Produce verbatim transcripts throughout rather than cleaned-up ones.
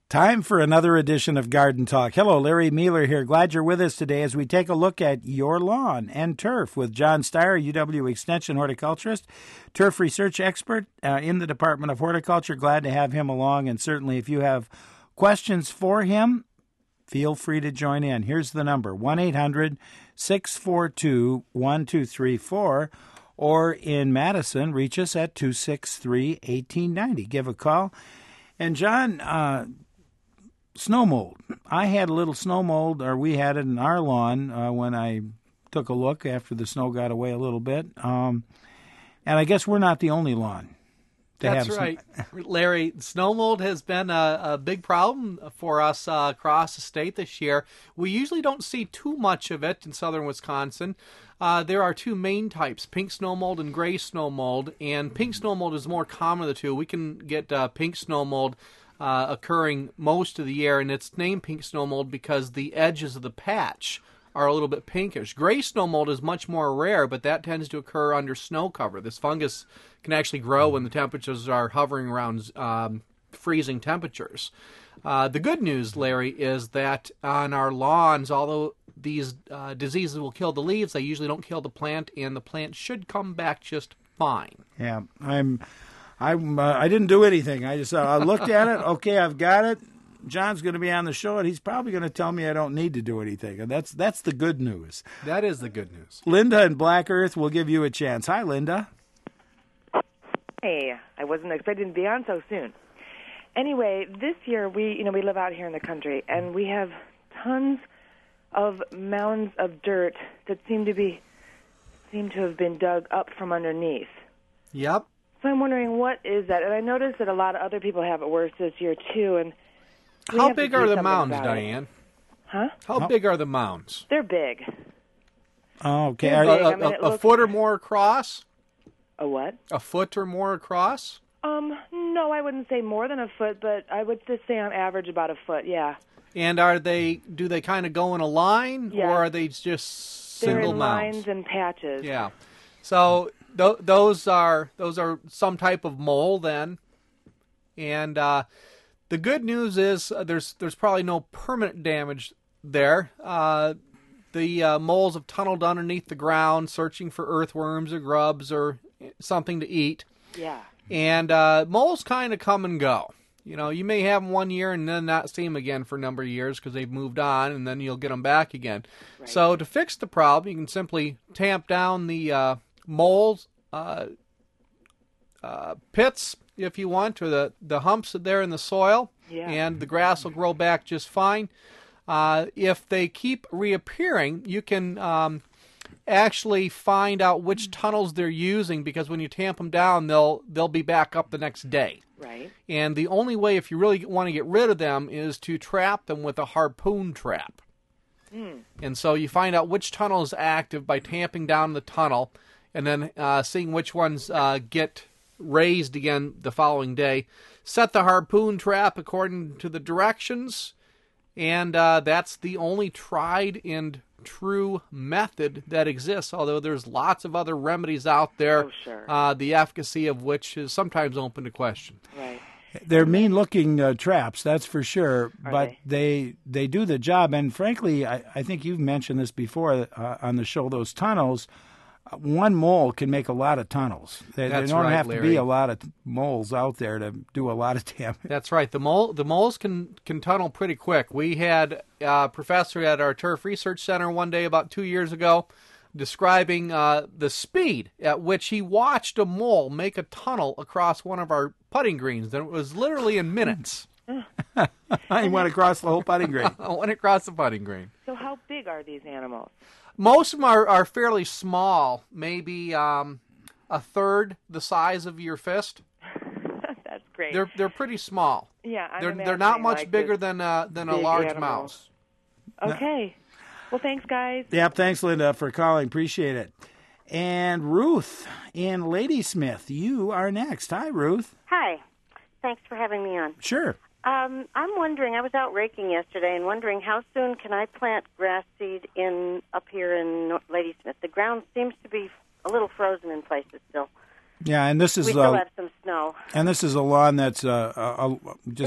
Time for another edition of Garden Talk. Hello, Larry Mueller here. Glad you're with us today as we take a look at your lawn and turf with John Steyer, U W Extension horticulturist, turf research expert uh, in the Department of Horticulture. Glad to have him along, and certainly if you have questions for him, feel free to join in. Here's the number, one eight hundred six four two one two three four, or in Madison, reach us at two six three one eight nine zero. Give a call. And John, uh, snow mold. I had a little snow mold, or we had it in our lawn uh, when I took a look after the snow got away a little bit. Um, and I guess we're not the only lawn. To That's have right. Some... Larry, snow mold has been a, a big problem for us uh, across the state this year. We usually don't see too much of it in southern Wisconsin. Uh, there are two main types, pink snow mold and gray snow mold, and pink snow mold is more common of the two. We can get uh, pink snow mold Uh, occurring most of the year, and it's named pink snow mold because the edges of the patch are a little bit pinkish. Gray snow mold is much more rare, but that tends to occur under snow cover. This fungus can actually grow when the temperatures are hovering around um, freezing temperatures. Uh, the good news, Larry, is that on our lawns, although these uh, diseases will kill the leaves, they usually don't kill the plant, and the plant should come back just fine. Yeah, I'm... I uh, I didn't do anything. I just uh, I looked at it. Okay, I've got it. John's going to be on the show, and he's probably going to tell me I don't need to do anything. And that's that's the good news. That is the good news. Linda in Black Earth will give you a chance. Hi, Linda. Hey, I wasn't expecting to be on so soon. Anyway, this year we you know we live out here in the country, and we have tons of mounds of dirt that seem to be seem to have been dug up from underneath. Yep. So I'm wondering, what is that? And I noticed that a lot of other people have it worse this year, too. And How big are the mounds, Diane? It. Huh? How oh. big are the mounds? They're big. Oh, okay. They're Are, big. A, I mean, a, a looks... foot or more across? A what? A foot or more across? Um, no, I wouldn't say more than a foot, but I would just say on average about a foot, yeah. And are they, do they kind of go in a line, yeah. or are they just They're single in mounds? lines and patches. Yeah. So th- those are those are some type of mole then, and uh, the good news is uh, there's there's probably no permanent damage there. Uh, the uh, moles have tunneled underneath the ground, searching for earthworms or grubs or something to eat. Yeah. And uh, moles kind of come and go. You know, you may have them one year and then not see them again for a number of years because they've moved on, and then you'll get them back again. Right. So to fix the problem, you can simply tamp down the uh, moles uh, uh, pits, if you want, or the, the humps there in the soil, yeah. and the grass will grow back just fine. Uh, if they keep reappearing, you can um, actually find out which tunnels they're using, because when you tamp them down, they'll they'll be back up the next day. Right. And the only way, if you really want to get rid of them, is to trap them with a harpoon trap. Mm. And so you find out which tunnel is active by tamping down the tunnel, and then uh, seeing which ones uh, get raised again the following day. Set the harpoon trap according to the directions, and uh, that's the only tried and true method that exists, although there's lots of other remedies out there, oh, sure. uh, the efficacy of which is sometimes open to question. Right. They're mean-looking uh, traps, that's for sure, Are but they? they they do the job. And frankly, I, I think you've mentioned this before uh, on the show, those tunnels, uh, one mole can make a lot of tunnels. They, That's there don't right, have Larry. to be a lot of moles out there to do a lot of damage. That's right. The mole, the moles can, can tunnel pretty quick. We had a professor at our Turf Research Center one day about two years ago describing uh, the speed at which he watched a mole make a tunnel across one of our putting greens. And it was literally in minutes. He went across the whole putting green. I went across the putting green. So how big are these animals? Most of them are, are fairly small, maybe um, a third the size of your fist. That's great. They're they're pretty small. yeah, I'm They're they're not imagining, much like, bigger this than uh, than a big large animal. mouse. Okay. Well, thanks, guys. Yep, thanks, Linda, for calling. Appreciate it. And Ruth in Ladysmith, you are next. Hi, Ruth. Hi. Thanks for having me on. Sure. Um, I'm wondering, I was out raking yesterday and wondering how soon can I plant grass seed in up here in Nor- Ladysmith? The ground seems to be a little frozen in places still. Yeah, and this is We still uh, have some snow. and this is a lawn that's uh, uh, uh, just It's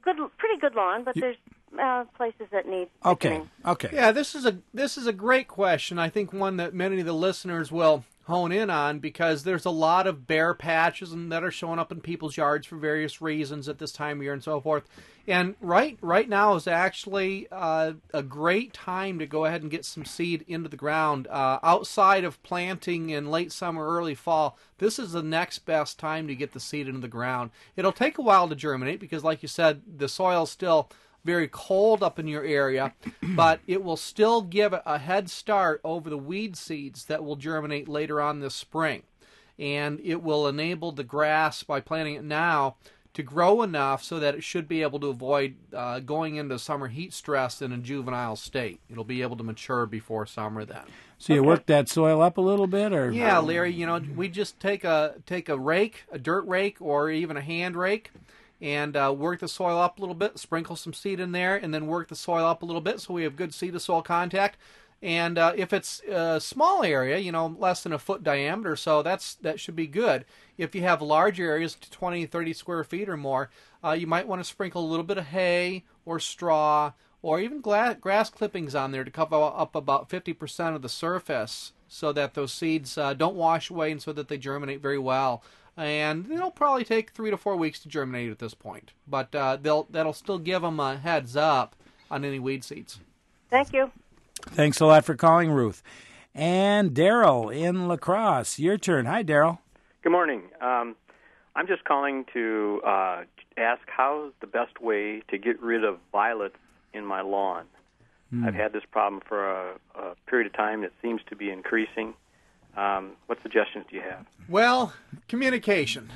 good, pretty good lawn, but there's uh, places that need Okay, thickening. okay. Yeah, this is a this is a great question. I think one that many of the listeners will hone in on because there's a lot of bare patches and that are showing up in people's yards for various reasons at this time of year and so forth. And right right now is actually uh, a great time to go ahead and get some seed into the ground. Uh, outside of planting in late summer, early fall, this is the next best time to get the seed into the ground. It'll take a while to germinate because, like you said, the soil's still very cold up in your area, but it will still give a head start over the weed seeds that will germinate later on this spring. And it will enable the grass, by planting it now, to grow enough so that it should be able to avoid uh, going into summer heat stress in a juvenile state. It'll be able to mature before summer then. So you work that soil up a little bit, or Yeah, Larry, you know, we just take a take a rake, a dirt rake, or even a hand rake, and uh, work the soil up a little bit, sprinkle some seed in there, and then work the soil up a little bit so we have good seed-to-soil contact. And uh, if it's a small area, you know, less than a foot diameter, so that's that should be good. If you have large areas, twenty, thirty square feet or more, uh, you might want to sprinkle a little bit of hay or straw or even gla- grass clippings on there to cover up about fifty percent of the surface so that those seeds uh, don't wash away and so that they germinate very well. And it'll probably take three to four weeks to germinate at this point. But uh, they'll that'll still give them a heads up on any weed seeds. Thank you. Thanks a lot for calling, Ruth. And Daryl in La Crosse, your turn. Hi, Daryl. Good morning. Um, I'm just calling to uh, ask how's the best way to get rid of violets in my lawn. Mm. I've had this problem for a, a period of time that seems to be increasing. Um, what suggestions do you have? Well, communication.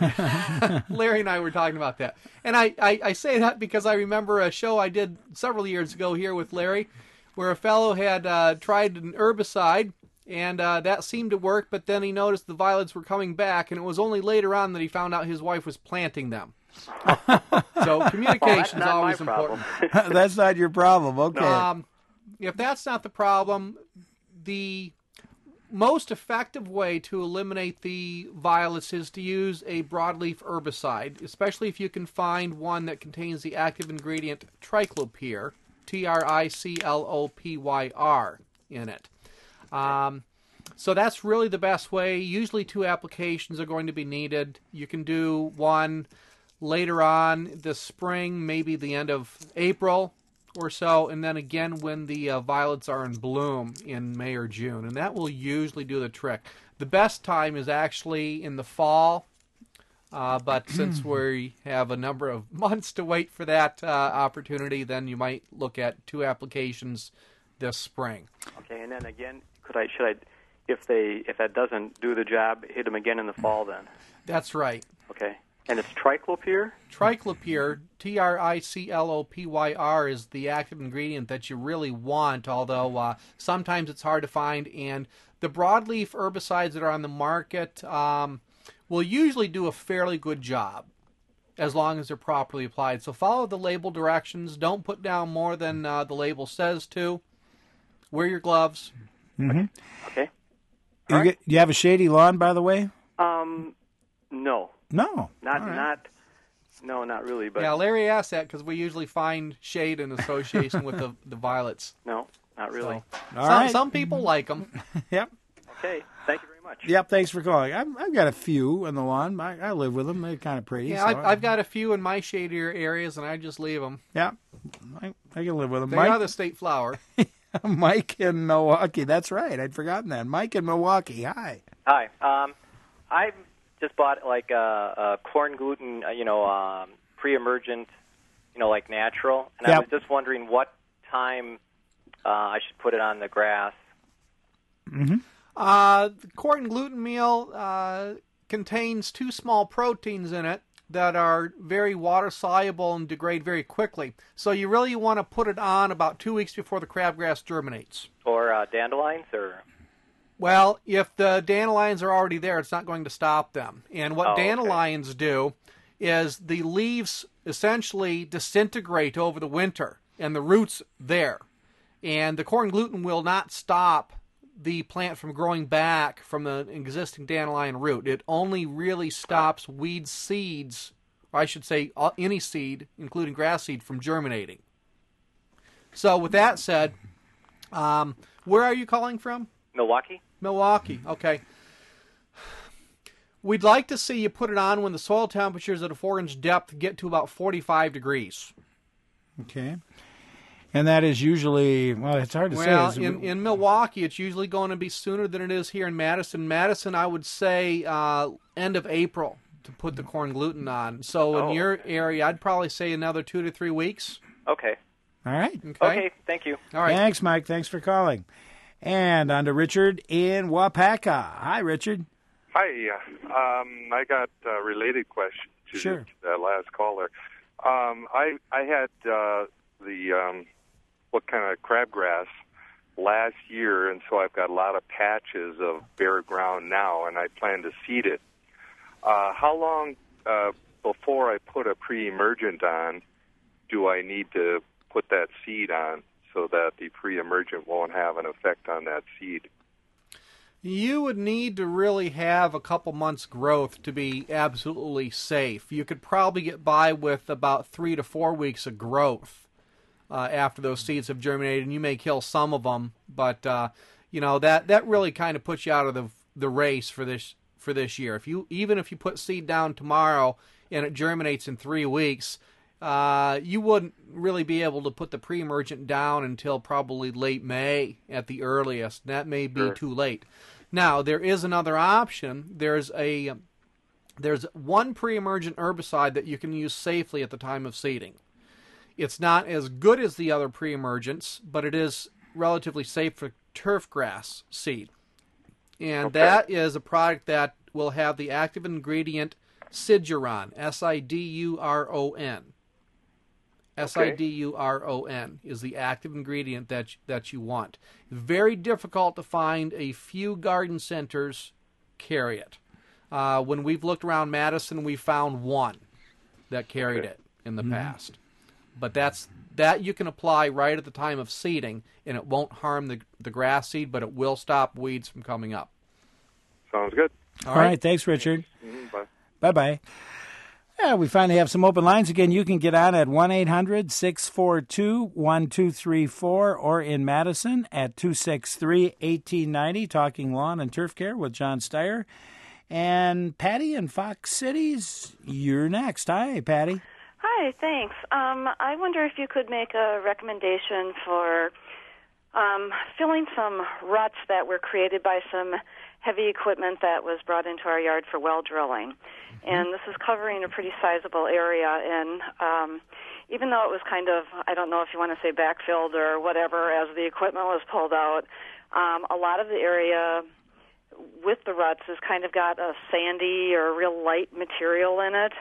Larry and I were talking about that. And I, I, I say that because I remember a show I did several years ago here with Larry where a fellow had uh, tried an herbicide, and uh, that seemed to work, but then he noticed the violets were coming back, and it was only later on that he found out his wife was planting them. So communication is always important. That's not your problem. Okay. Um, if that's not the problem, the most effective way to eliminate the violets is to use a broadleaf herbicide, especially if you can find one that contains the active ingredient triclopyr, T R I C L O P Y R, in it. Um, so that's really the best way. Usually two applications are going to be needed. You can do one later on this spring, maybe the end of April or so, and then again when the uh, violets are in bloom in May or June, and that will usually do the trick. The best time is actually in the fall, uh, but since we have a number of months to wait for that uh, opportunity, then you might look at two applications this spring. Okay, and then again, could I should I, if they if that doesn't do the job, hit them again in the fall then? That's right. Okay. And it's triclopyr? Triclopyr, T R I C L O P Y R, is the active ingredient that you really want, although uh, sometimes it's hard to find. And the broadleaf herbicides that are on the market um, will usually do a fairly good job as long as they're properly applied. So follow the label directions. Don't put down more than uh, the label says to. Wear your gloves. Mm-hmm. Okay. You, Right. get, you have a shady lawn, by the way? Um, no. No. Not All right. not no, not really, but Yeah, Larry asked that because we usually find shade in association with the, the violets. no, not really. So, All some, right. some people like them. Yep. Okay. Thank you very much. Yep, thanks for calling. I've, I've got a few on the lawn. I, I live with them. They're kind of pretty. Yeah, so I've, I- I've got a few in my shadier areas, and I just leave them. Yeah, I, I can live with them. They Mike, are the state flower. Mike in Milwaukee. That's right. I'd forgotten that. Mike in Milwaukee. Hi. Hi. Um, I just bought like a, a corn gluten, uh, you know, um, pre-emergent, you know, like natural, and Yep. I was just wondering what time uh, I should put it on the grass. Mm-hmm. Uh, the corn gluten meal uh, contains two small proteins in it that are very water soluble and degrade very quickly. So you really want to put it on about two weeks before the crabgrass germinates. Or uh, dandelions, or Well, if the dandelions are already there, it's not going to stop them. And what Oh, okay. dandelions do is the leaves essentially disintegrate over the winter, and the root's there. And the corn gluten will not stop the plant from growing back from the existing dandelion root. It only really stops weed seeds, or I should say uh, any seed, including grass seed, from germinating. So with that said, um, where are you calling from? Milwaukee. Milwaukee, okay. We'd like to see you put it on when the soil temperatures at a four-inch depth get to about forty-five degrees. Okay. And that is usually, well, it's hard to well, say. Well, in, in Milwaukee, it's usually going to be sooner than it is here in Madison. Madison, I would say uh, end of April to put the corn gluten on. So oh. in your area, I'd probably say another two to three weeks. Okay. All right. Okay. Okay, thank you. All right. Thanks, Mike. Thanks for calling. And on to Richard in Wapaka. Hi, Richard. Hi. Um, I got a related question to Sure. that last caller. Um, I I had uh, the um, what kind of crabgrass last year, and so I've got a lot of patches of bare ground now, and I plan to seed it. Uh, how long uh, before I put a pre-emergent on do I need to put that seed on so that the pre-emergent won't have an effect on that seed? You would need to really have a couple months' growth to be absolutely safe. You could probably get by with about three to four weeks of growth uh, after those seeds have germinated, and you may kill some of them. But uh, you know that that really kind of puts you out of the the race for this for this year. If you even if you put seed down tomorrow and it germinates in three weeks, uh, you wouldn't really be able to put the pre-emergent down until probably late May at the earliest. That may be Sure. too late. Now, there is another option. There's a there's one pre-emergent herbicide that you can use safely at the time of seeding. It's not as good as the other pre-emergents, but it is relatively safe for turf grass seed. And Okay. that is a product that will have the active ingredient Siduron, S I D U R O N. S I D U R O N is the active ingredient that that you want. Very difficult to find. A few garden centers carry it. Uh, when we've looked around Madison, we found one that carried Okay. it in the past. But that's that you can apply right at the time of seeding, and it won't harm the the grass seed, but it will stop weeds from coming up. Sounds good. All right. Thanks, Richard. Mm, bye. Bye-bye. Yeah, we finally have some open lines again. You can get on at one eight hundred six four two one two three four or in Madison at two six three one eight nine zero, talking lawn and turf care with John Steyer. And Patty in Fox Cities, you're next. Hi, Patty. Hi, thanks. Um, I wonder if you could make a recommendation for um, filling some ruts that were created by some heavy equipment that was brought into our yard for well drilling. And this is covering a pretty sizable area. And um, even though it was kind of, I don't know if you want to say backfilled or whatever, as the equipment was pulled out, um, a lot of the area with the ruts has kind of got a sandy or real light material in it.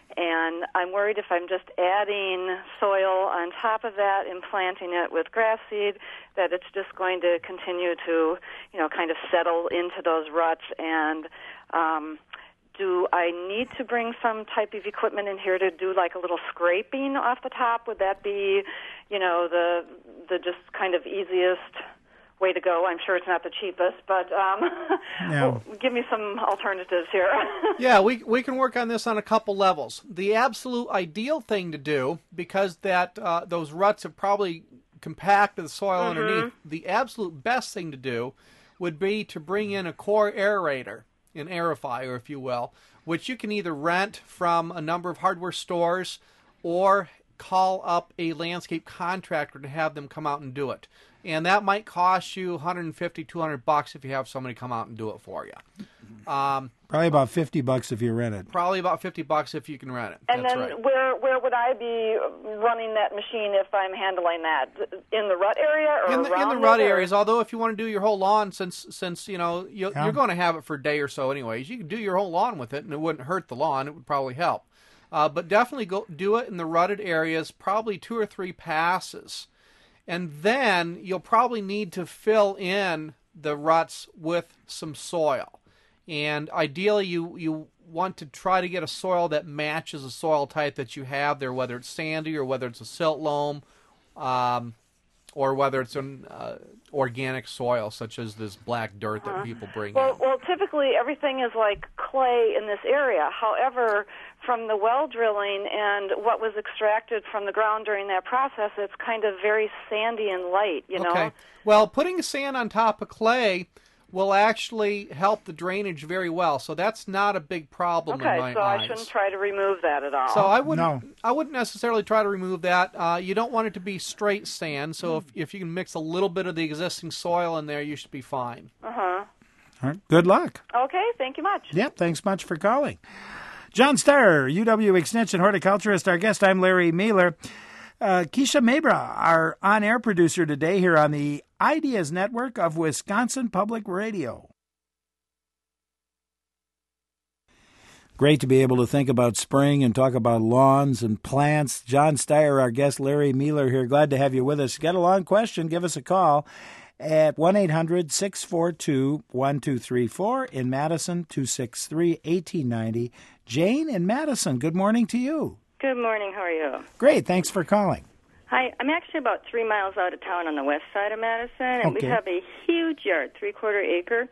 And I'm worried if I'm just adding soil on top of that and planting it with grass seed, that it's just going to continue to, you know, kind of settle into those ruts. And um, do I need to bring some type of equipment in here to do like a little scraping off the top? Would that be, you know, the the just kind of easiest way to go? I'm sure it's not the cheapest, but um, No. well, give me some alternatives here. Yeah, we we can work on this on a couple levels. The absolute ideal thing to do, because that uh, those ruts have probably compacted the soil Mm-hmm. underneath, the absolute best thing to do would be to bring in a core aerator, an aerifier, if you will, which you can either rent from a number of hardware stores or call up a landscape contractor to have them come out and do it. And that might cost you one hundred fifty, two hundred bucks if you have somebody come out and do it for you. Um, Probably about fifty bucks if you rent it. probably about fifty bucks if you can rent it. And That's then right. where where would I be running that machine if I'm handling that? In the rut area or In the, in around the rut it, or- areas, although if you want to do your whole lawn, since since you know you, Yeah. you're going to have it for a day or so anyways, you can do your whole lawn with it, and it wouldn't hurt the lawn. It would probably help. Uh, but definitely go do it in the rutted areas, probably two or three passes. And then you'll probably need to fill in the ruts with some soil. And ideally, you, you want to try to get a soil that matches the soil type that you have there, whether it's sandy or whether it's a silt loam, um, or whether it's an uh, organic soil, such as this black dirt that people bring Well, in. well, typically everything is like clay in this area. However, from the well drilling and what was extracted from the ground during that process, it's kind of very sandy and light, you know. Okay. Well, putting sand on top of clay will actually help the drainage very well, so that's not a big problem okay, in my so eyes. I shouldn't try to remove that at all. So I wouldn't. No. I wouldn't necessarily try to remove that. Uh, you don't want it to be straight sand. So if if you can mix a little bit of the existing soil in there, you should be fine. Uh huh. All right. Good luck. Okay. Thank you much. Yep, thanks much for calling. John Steyer, U W Extension horticulturist, our guest. I'm Larry Mueller. Uh, Keisha Mabra, our on-air producer today here on the Ideas Network of Wisconsin Public Radio. Great to be able to think about spring and talk about lawns and plants. John Steyer, our guest, Larry Mueller here. Glad to have you with us. Got a long question? Give us a call at one eight hundred six four two one two three four. In Madison, two six three one eight nine zero. Jane in Madison, good morning to you. Good morning. How are you? Great. Thanks for calling. Hi. I'm actually about three miles out of town on the west side of Madison, and Okay. we have a huge yard, three-quarter acre.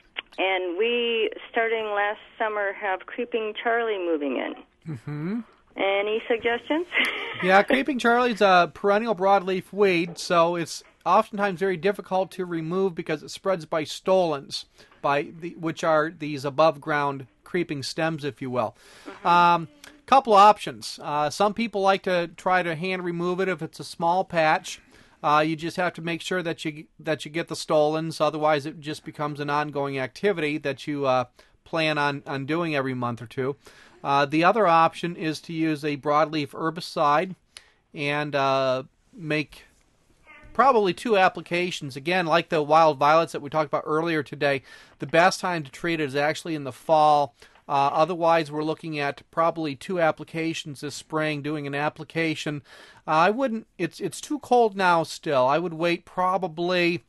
And we, starting last summer, have Creeping Charlie moving in. Mm-hmm. Any suggestions? Yeah, Creeping Charlie's a perennial broadleaf weed, so it's oftentimes very difficult to remove because it spreads by stolons, by the, which are these above-ground creeping stems, if you will. Mm-hmm. Um, couple options. Uh, some people like to try to hand remove it if it's a small patch. Uh, you just have to make sure that you that you get the stolons. Otherwise, it just becomes an ongoing activity that you uh, plan on, on doing every month or two. Uh, the other option is to use a broadleaf herbicide and uh, make probably two applications. Again, like the wild violets that we talked about earlier today, the best time to treat it is actually in the fall. Uh, otherwise, we're looking at probably two applications this spring, doing an application. Uh, I wouldn't, it's it's too cold now still. I would wait probably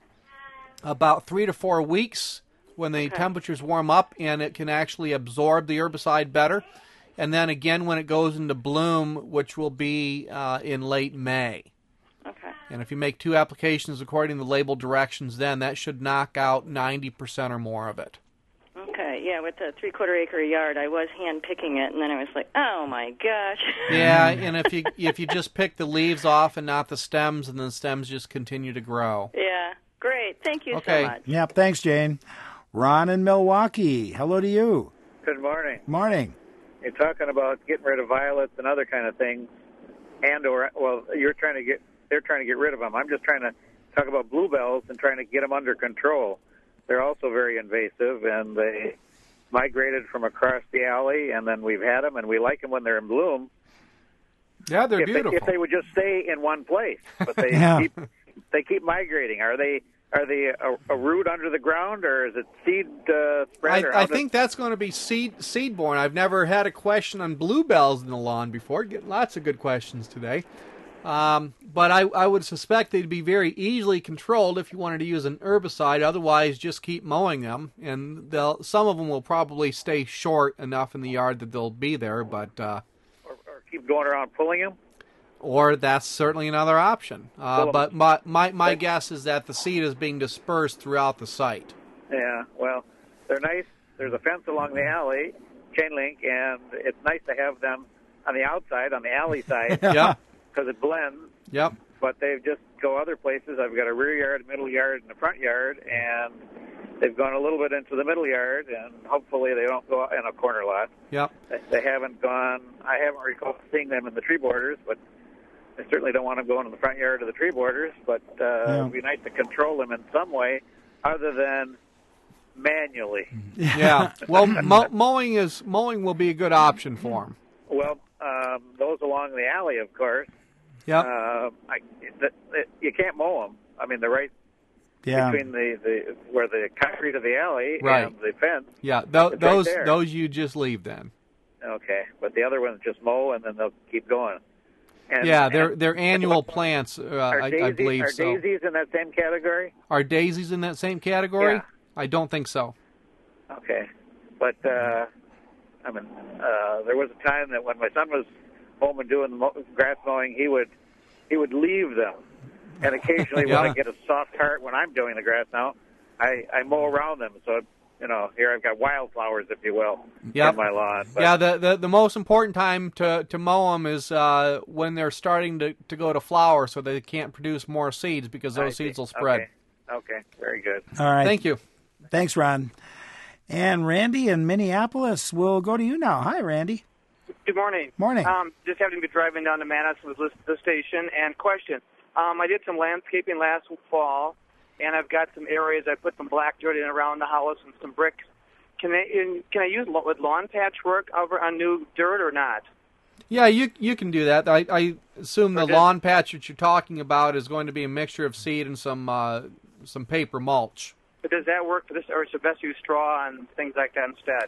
about three to four weeks when the Okay. temperatures warm up and it can actually absorb the herbicide better. And then again when it goes into bloom, which will be uh, in late May. Okay. And if you make two applications according to the label directions, then that should knock out ninety percent or more of it. Okay, yeah, with the three-quarter acre yard, I was hand-picking it, and then I was like, oh, my gosh. Yeah, and if you if you just pick the leaves off and not the stems, and the stems just continue to grow. Yeah, great. Thank you Okay. so much. Yep, thanks, Jane. Ron in Milwaukee, hello to you. Good morning. Morning. You're talking about getting rid of violets and other kind of things, and or well, you're trying to get they're trying to get rid of them. I'm just trying to talk about bluebells and trying to get them under control. They're also very invasive, and they migrated from across the alley, and then we've had them, and we like them when they're in bloom. Yeah, they're if beautiful. They, if they would just stay in one place, but they Yeah. keep they keep migrating. Are they are they a, a root under the ground, or is it seed uh, spread? or how I, I does- think that's going to be seed seed borne. I've never had a question on bluebells in the lawn before. Get lots of good questions today. Um, but I, I would suspect they'd be very easily controlled if you wanted to use an herbicide. Otherwise, just keep mowing them, and they'll some of them will probably stay short enough in the yard that they'll be there. But uh, or, or keep going around pulling them. or that's certainly another option. Uh, Well, but my, my my guess is that the seed is being dispersed throughout the site. Yeah, well, they're nice. There's a fence along the alley, chain link, and it's nice to have them on the outside, on the alley side, Yep, because it blends. yep. But they just go other places. I've got a rear yard, middle yard, and a front yard, and they've gone a little bit into the middle yard, and hopefully they don't go in a corner lot. Yep. They- They haven't gone. I haven't recalled seeing them in the tree borders, but I certainly don't want them going in the front yard of the tree borders. But uh, Yeah. it'd be nice to control them in some way, other than manually. Yeah. Well, mow, mowing is mowing will be a good option for them. Well, um, those along the alley, of course. Yep. Uh, I, the, the, you can't mow them. I mean, they're right Yeah. between the, the where the concrete of the alley Right. and the fence. Yeah. Th- It's right those there. those you just leave then. Okay, but the other ones just mow and then they'll keep going. And, Yeah, they're and they're annual plants. Uh, Are I, daisies, I believe are so. daisies in that same category? Are daisies in that same category? Yeah. I don't think so. Okay, but uh, I mean, uh, there was a time that when my son was home and doing the mo- grass mowing, he would he would leave them, and occasionally Yeah. when I get a soft heart when I'm doing the grass now, I, I mow around them. So you know, here I've got wildflowers, if you will, Yep. in my lawn. But, Yeah, the, the the most important time to, to mow them is uh, when they're starting to, to go to flower, so they can't produce more seeds because I those see. seeds will spread. Okay. Okay, very good. All right. Thank you. Thanks, Ron. And Randy in Minneapolis, we'll go to you now. Hi, Randy. Good morning. Morning. Um, just happened to be driving down to Madison with the station. And question, um, I did some landscaping last fall, and I've got some areas. I put some black dirt in around the house and some bricks. Can I in, can I use with lawn patch work over on new dirt or not? Yeah, you you can do that. I, I assume the Okay. lawn patch that you're talking about is going to be a mixture of seed and some uh, some paper mulch. But does that work for this, or is it best to use straw and things like that instead?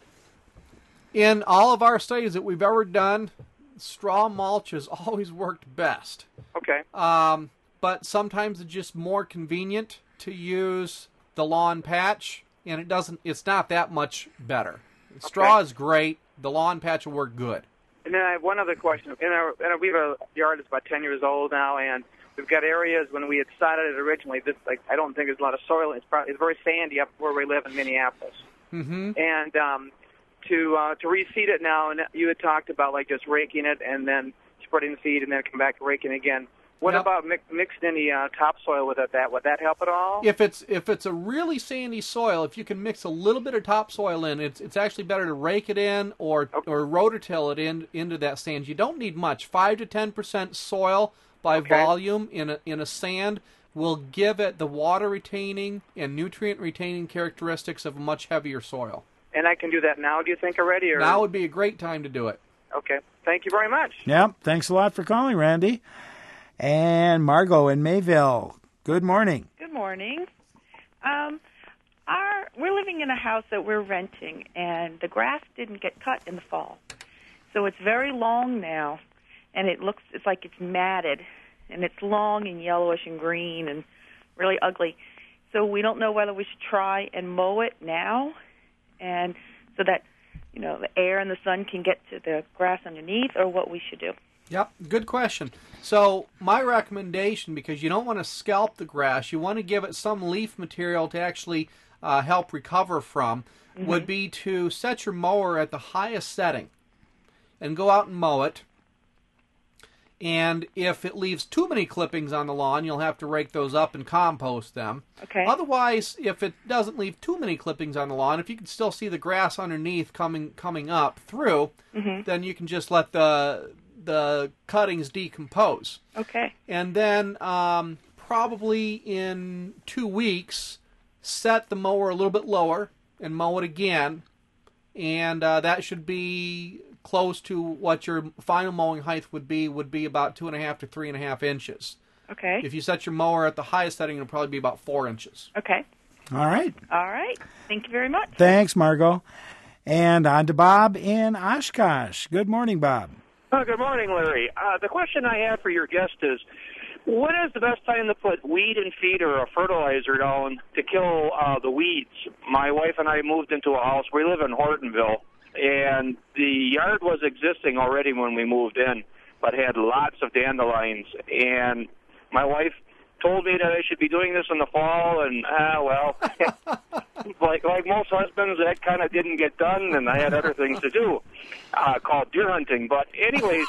In all of our studies that we've ever done, straw mulch has always worked best. Okay. Um, but sometimes it's just more convenient to use the lawn patch, and it doesn't. It's not that much better. Straw is great. The lawn patch will work good. And then I have one other question. In our, in our, we have a yard that's about ten years old now, and we've got areas when we had sodded it originally. This, like, I don't think there's a lot of soil. It's probably it's very sandy up where we live in Minneapolis. Mm-hmm. And um, to uh, to reseed it now, and you had talked about like just raking it and then spreading the seed and then come back and raking again. What Yep. about mix, mixed any uh, topsoil with it? That would that help at all? If it's if it's a really sandy soil, if you can mix a little bit of topsoil in, it's it's actually better to rake it in or or rototill it in into that sand. You don't need much. Five to ten percent soil by Okay. volume in a in a sand will give it the water retaining and nutrient retaining characteristics of a much heavier soil. And I can do that now. Do you think already? Or Now would be a great time to do it. okay. Thank you very much. Yep. Thanks a lot for calling, Randy. And Margot in Mayville. Good morning. Good morning. Um, our we're living in a house that we're renting, and the grass didn't get cut in the fall, so it's very long now, and it looks it's like it's matted, and it's long and yellowish and green and really ugly. So we don't know whether we should try and mow it now, and so that you know the air and the sun can get to the grass underneath, or what we should do. Yep, good question. So my recommendation, because you don't want to scalp the grass, you want to give it some leaf material to actually uh, help recover from, Mhm. would be to set your mower at the highest setting and go out and mow it. And if it leaves too many clippings on the lawn, you'll have to rake those up and compost them. Okay. Otherwise, if it doesn't leave too many clippings on the lawn, if you can still see the grass underneath coming coming up through, Mhm. then you can just let the the cuttings decompose. Okay. And then um, probably in two weeks, set the mower a little bit lower and mow it again. And uh, that should be close to what your final mowing height would be, would be about two and a half to three and a half inches. Okay. If you set your mower at the highest setting, it'll probably be about four inches. Okay. All right. All right. Thank you very much. Thanks, Margot. And on to Bob in Oshkosh. Good morning, Bob. Oh, good morning, Larry. Uh, the question I have for your guest is, when is the best time to put weed and feed or a fertilizer down to kill uh, the weeds? My wife and I moved into a house. We live in Hortonville, and the yard was existing already when we moved in, but had lots of dandelions. And my wife told me that I should be doing this in the fall, and, ah, well, like like most husbands, that kind of didn't get done, and I had other things to do, uh, called deer hunting. But anyways,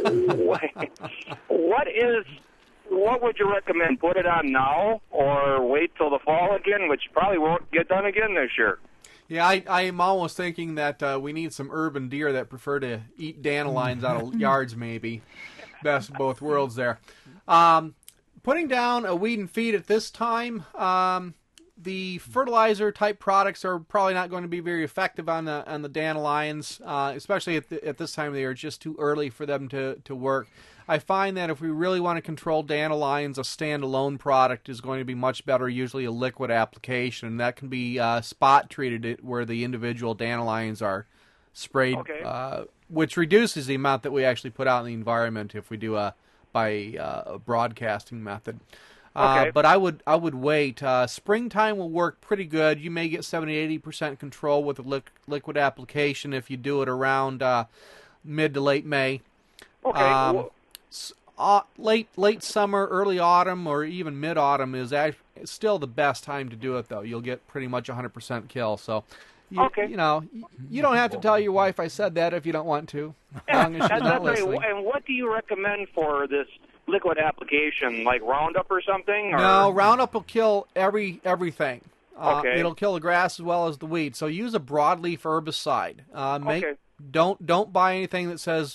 what is, what would you recommend? Put it on now, or wait till the fall again, which probably won't get done again this year? Yeah, I, I'm almost thinking that uh, we need some urban deer that prefer to eat dandelions out of yards, maybe. Best of both worlds there. Um, putting down a weed and feed at this time, um, the fertilizer-type products are probably not going to be very effective on the on the dandelions, uh, especially at, the, at this time of the year. It's just too early for them to, to work. I find that if we really want to control dandelions, a standalone product is going to be much better, usually a liquid application. That can be uh, spot-treated where the individual dandelions are sprayed, Okay. uh, which reduces the amount that we actually put out in the environment if we do a by uh, a broadcasting method. Uh, Okay. but I would I would wait. Uh, springtime will work pretty good. You may get seventy to eighty percent control with a li- liquid application if you do it around uh, mid to late May. Okay. Um, Well- s- uh, late late summer, early autumn, or even mid autumn is act- still the best time to do it. Though you'll get pretty much one hundred percent kill. So, you, Okay. you know, you don't have to tell your wife I said that if you don't want to, as long as she's And not that's right. listening. And what do you recommend for this liquid application, like Roundup or something? Or? No, Roundup will kill every everything. Uh, Okay. It'll kill the grass as well as the weeds. So use a broadleaf herbicide. Uh, make Okay. don't don't buy anything that says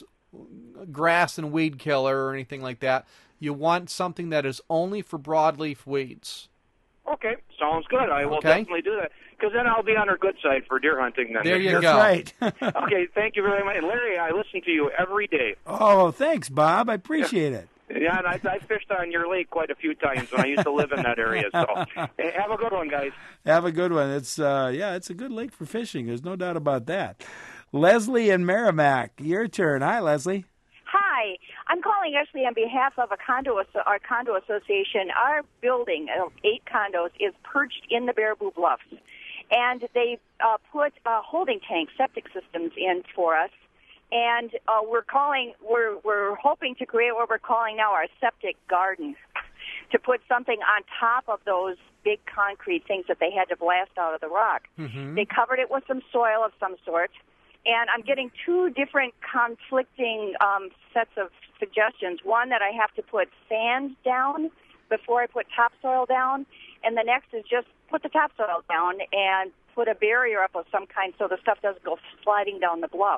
grass and weed killer or anything like that. You want something that is only for broadleaf weeds. Okay, sounds good. I will Okay. definitely do that, because then I'll be on our good side for deer hunting. Then There you That's go. right. Okay, thank you very much, Larry. I listen to you every day. Oh, thanks, Bob. I appreciate it. Yeah, and I, I fished on your lake quite a few times when I used to live in that area. So, hey, have a good one, guys. Have a good one. It's uh, yeah, it's a good lake for fishing. There's no doubt about that. Leslie in Merrimack, your turn. Hi, Leslie. Hi, I'm calling actually on behalf of a condo, our condo association. Our building of eight condos is perched in the Baraboo Bluffs, and they uh, put uh, holding tank septic systems in for us. And uh, we're calling, we're we're hoping to create what we're calling now our septic garden, to put something on top of those big concrete things that they had to blast out of the rock. Mhm. They covered it with some soil of some sort. And I'm getting two different conflicting um, sets of suggestions. One, that I have to put sand down before I put topsoil down. And the next is just put the topsoil down and put a barrier up of some kind so the stuff doesn't go sliding down the bluff.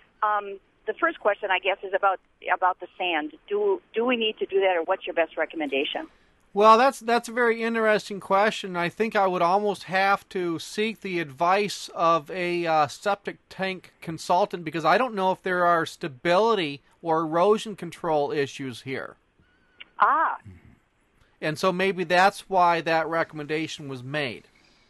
Um, the first question, I guess, is about about the sand. Do do we need to do that, or what's your best recommendation? Well, that's that's a very interesting question. I think I would almost have to seek the advice of a uh, septic tank consultant, because I don't know if there are stability or erosion control issues here. Ah. And so maybe that's why that recommendation was made.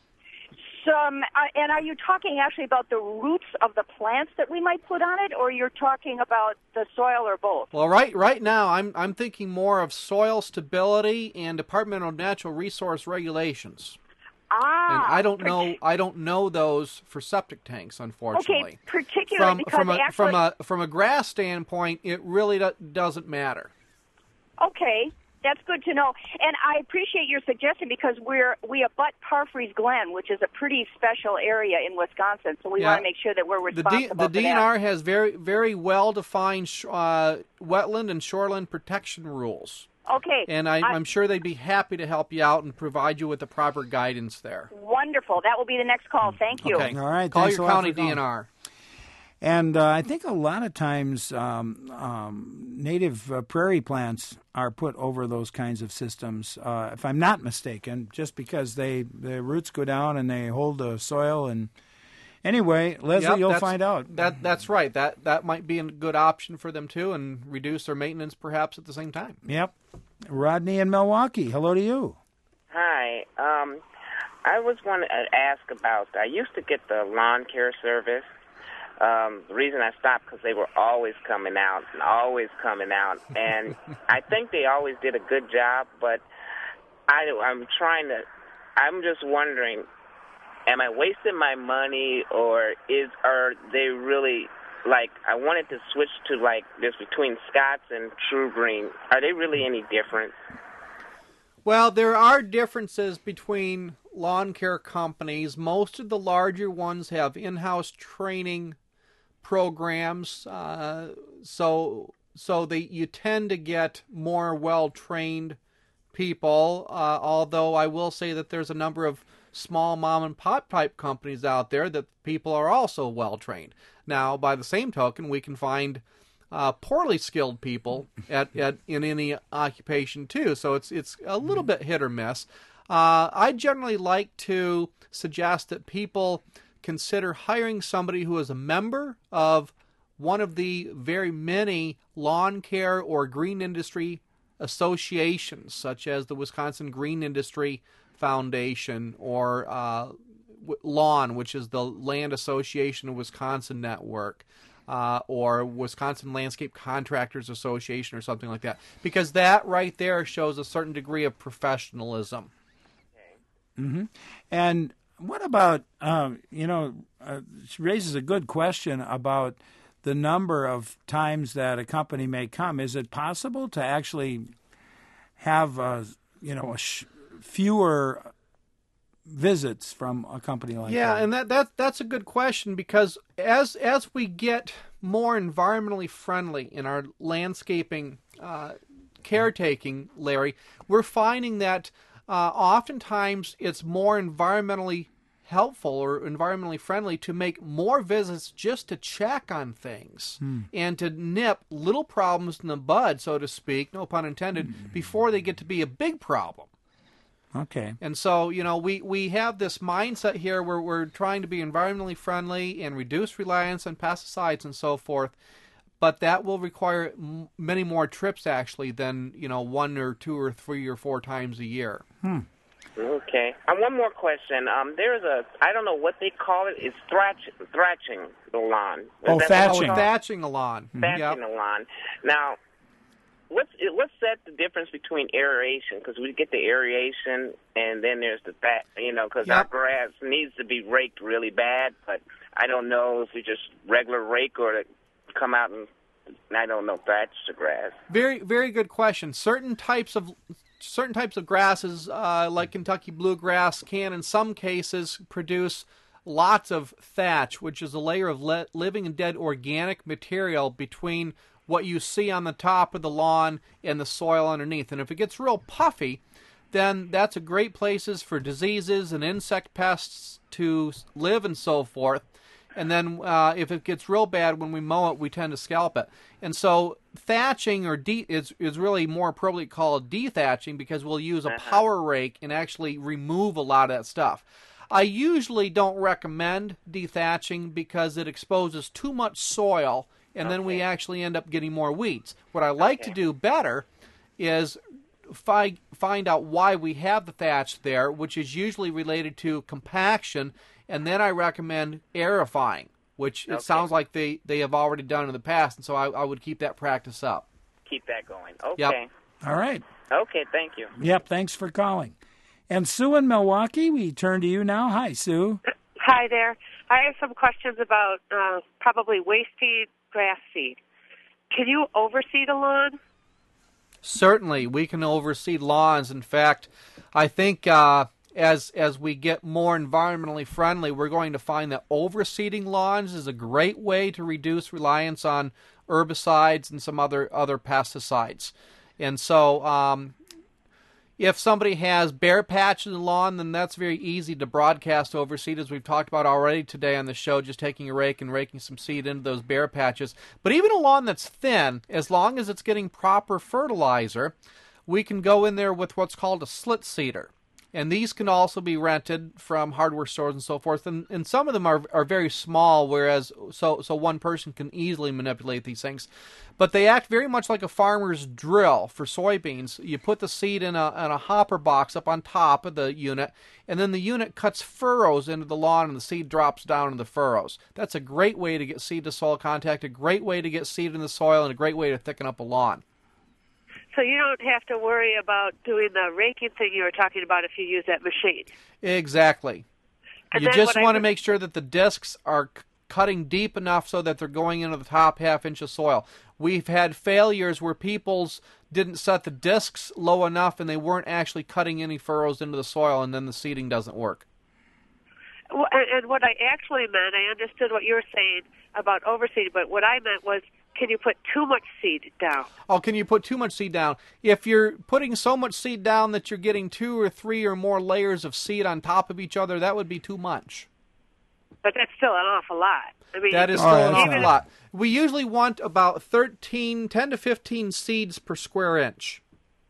So, um, uh, and are you talking actually about the roots of the plants that we might put on it, or you're talking about the soil, or both? Well, right right now I'm I'm thinking more of soil stability and Department of Natural Resource regulations. Ah. And I don't know I don't know those for septic tanks, unfortunately. Okay, particularly From because from a actually, from a from a grass standpoint, it really do, doesn't matter. Okay, that's good to know. And I appreciate your suggestion, because we're we abut Parfrey's Glen, which is a pretty special area in Wisconsin. So we Yeah. want to make sure that we're The, responsible D, the for D N that. R has very very well defined sh- uh, wetland and shoreline protection rules. Okay. And I, I- I'm sure they'd be happy to help you out and provide you with the proper guidance there. Wonderful. That will be the next call. Thank you. Okay. All right. Call thanks your a lot county for calling. D N R. And uh, I think a lot of times um, um, native uh, prairie plants are put over those kinds of systems, uh, if I'm not mistaken, just because they the roots go down and they hold the soil. And anyway, Leslie, Yep, you'll that's- find out. That that's right. That that might be a good option for them too, and reduce their maintenance perhaps at the same time. Yep. Rodney in Milwaukee, hello to you. Hi. Um, I was want to ask about, I used to get the lawn care service. Um, the reason I stopped, because they were always coming out and always coming out. And I think they always did a good job, but I, I'm trying to, I'm just wondering, am I wasting my money, or is are they really, like, I wanted to switch to, like, this between Scott's and True Green. Are they really any different? Well, there are differences between lawn care companies. Most of the larger ones have in-house training programs, uh, so so they you tend to get more well-trained people. Uh, although I will say that there's a number of small mom and pop type companies out there that people are also well-trained. Now, by the same token, we can find Uh, poorly skilled people at, at in any occupation too, so it's it's a little bit hit or miss. Uh, I generally like to suggest that people consider hiring somebody who is a member of one of the very many lawn care or green industry associations, such as the Wisconsin Green Industry Foundation, or uh, LAWN, which is the Land Association of Wisconsin Network. Uh, or Wisconsin Landscape Contractors Association, or something like that, because that right there shows a certain degree of professionalism. Mm-hmm. And what about, um, you know, uh, she raises a good question about the number of times that a company may come, is it possible to actually have, uh, you know, a sh- fewer visits from a company like yeah, that? Yeah, and that, that that's a good question, because as as we get more environmentally friendly in our landscaping uh, caretaking, Larry, we're finding that uh, oftentimes it's more environmentally helpful or environmentally friendly to make more visits just to check on things hmm. and to nip little problems in the bud, so to speak, no pun intended, hmm. before they get to be a big problem. Okay. And so, you know, we, we have this mindset here where we're trying to be environmentally friendly and reduce reliance on pesticides and so forth, but that will require m- many more trips, actually, than, you know, one or two or three or four times a year. Hmm. Okay. And one more question. Um, there's a, I don't know what they call it. It's thrach, thrashing the lawn. Is oh, that thatching. Oh, thatching the lawn. Thatching yep. the lawn. Now, what's what's that the difference between aeration? Because we get the aeration, and then there's the that, you know, because yep. our grass needs to be raked really bad, but I don't know if we just regular rake or to come out and, I don't know, thatch the grass. Very, very good question. Certain types of certain types of grasses, uh, like Kentucky bluegrass, can in some cases produce lots of thatch, which is a layer of le- living and dead organic material between what you see on the top of the lawn and the soil underneath. And if it gets real puffy, then that's a great places for diseases and insect pests to live and so forth. And then uh, if it gets real bad, when we mow it, we tend to scalp it. And so thatching or de- is, is really more appropriately called dethatching, because we'll use a power rake and actually remove a lot of that stuff. I usually don't recommend dethatching because it exposes too much soil, and okay. then we actually end up getting more weeds. What I like okay. to do better is fi- find out why we have the thatch there, which is usually related to compaction, and then I recommend aerifying, which it okay. sounds like they, they have already done in the past, and so I, I would keep that practice up. Keep that going. Okay. Yep. All right. Okay, thank you. Yep, thanks for calling. And Sue in Milwaukee, we turn to you now. Hi, Sue. Hi there. I have some questions about uh, probably waste seed, grass seed. Can you overseed a lawn? Certainly, we can overseed lawns. In fact, I think uh, as as we get more environmentally friendly, we're going to find that overseeding lawns is a great way to reduce reliance on herbicides and some other, other pesticides. And so um, if somebody has bare patches in the lawn, then that's very easy to broadcast overseed, as we've talked about already today on the show, just taking a rake and raking some seed into those bare patches. But even a lawn that's thin, as long as it's getting proper fertilizer, we can go in there with what's called a slit seeder. And these can also be rented from hardware stores and so forth. And, and some of them are are very small, whereas so so one person can easily manipulate these things. But they act very much like a farmer's drill for soybeans. You put the seed in a in a hopper box up on top of the unit, and then the unit cuts furrows into the lawn, and the seed drops down in the furrows. That's a great way to get seed-to-soil contact, a great way to get seed in the soil, and a great way to thicken up a lawn. So you don't have to worry about doing the raking thing you were talking about if you use that machine. Exactly. And you just want I... to make sure that the discs are c- cutting deep enough so that they're going into the top half inch of soil. We've had failures where people's didn't set the discs low enough and they weren't actually cutting any furrows into the soil, and then the seeding doesn't work. Well, and, and what I actually meant, I understood what you were saying about overseeding, but what I meant was, can you put too much seed down? Oh, can you put too much seed down? If you're putting so much seed down that you're getting two or three or more layers of seed on top of each other, that would be too much. But that's still an awful lot. I mean, that is still an awful lot. We usually want about thirteen, ten to fifteen seeds per square inch.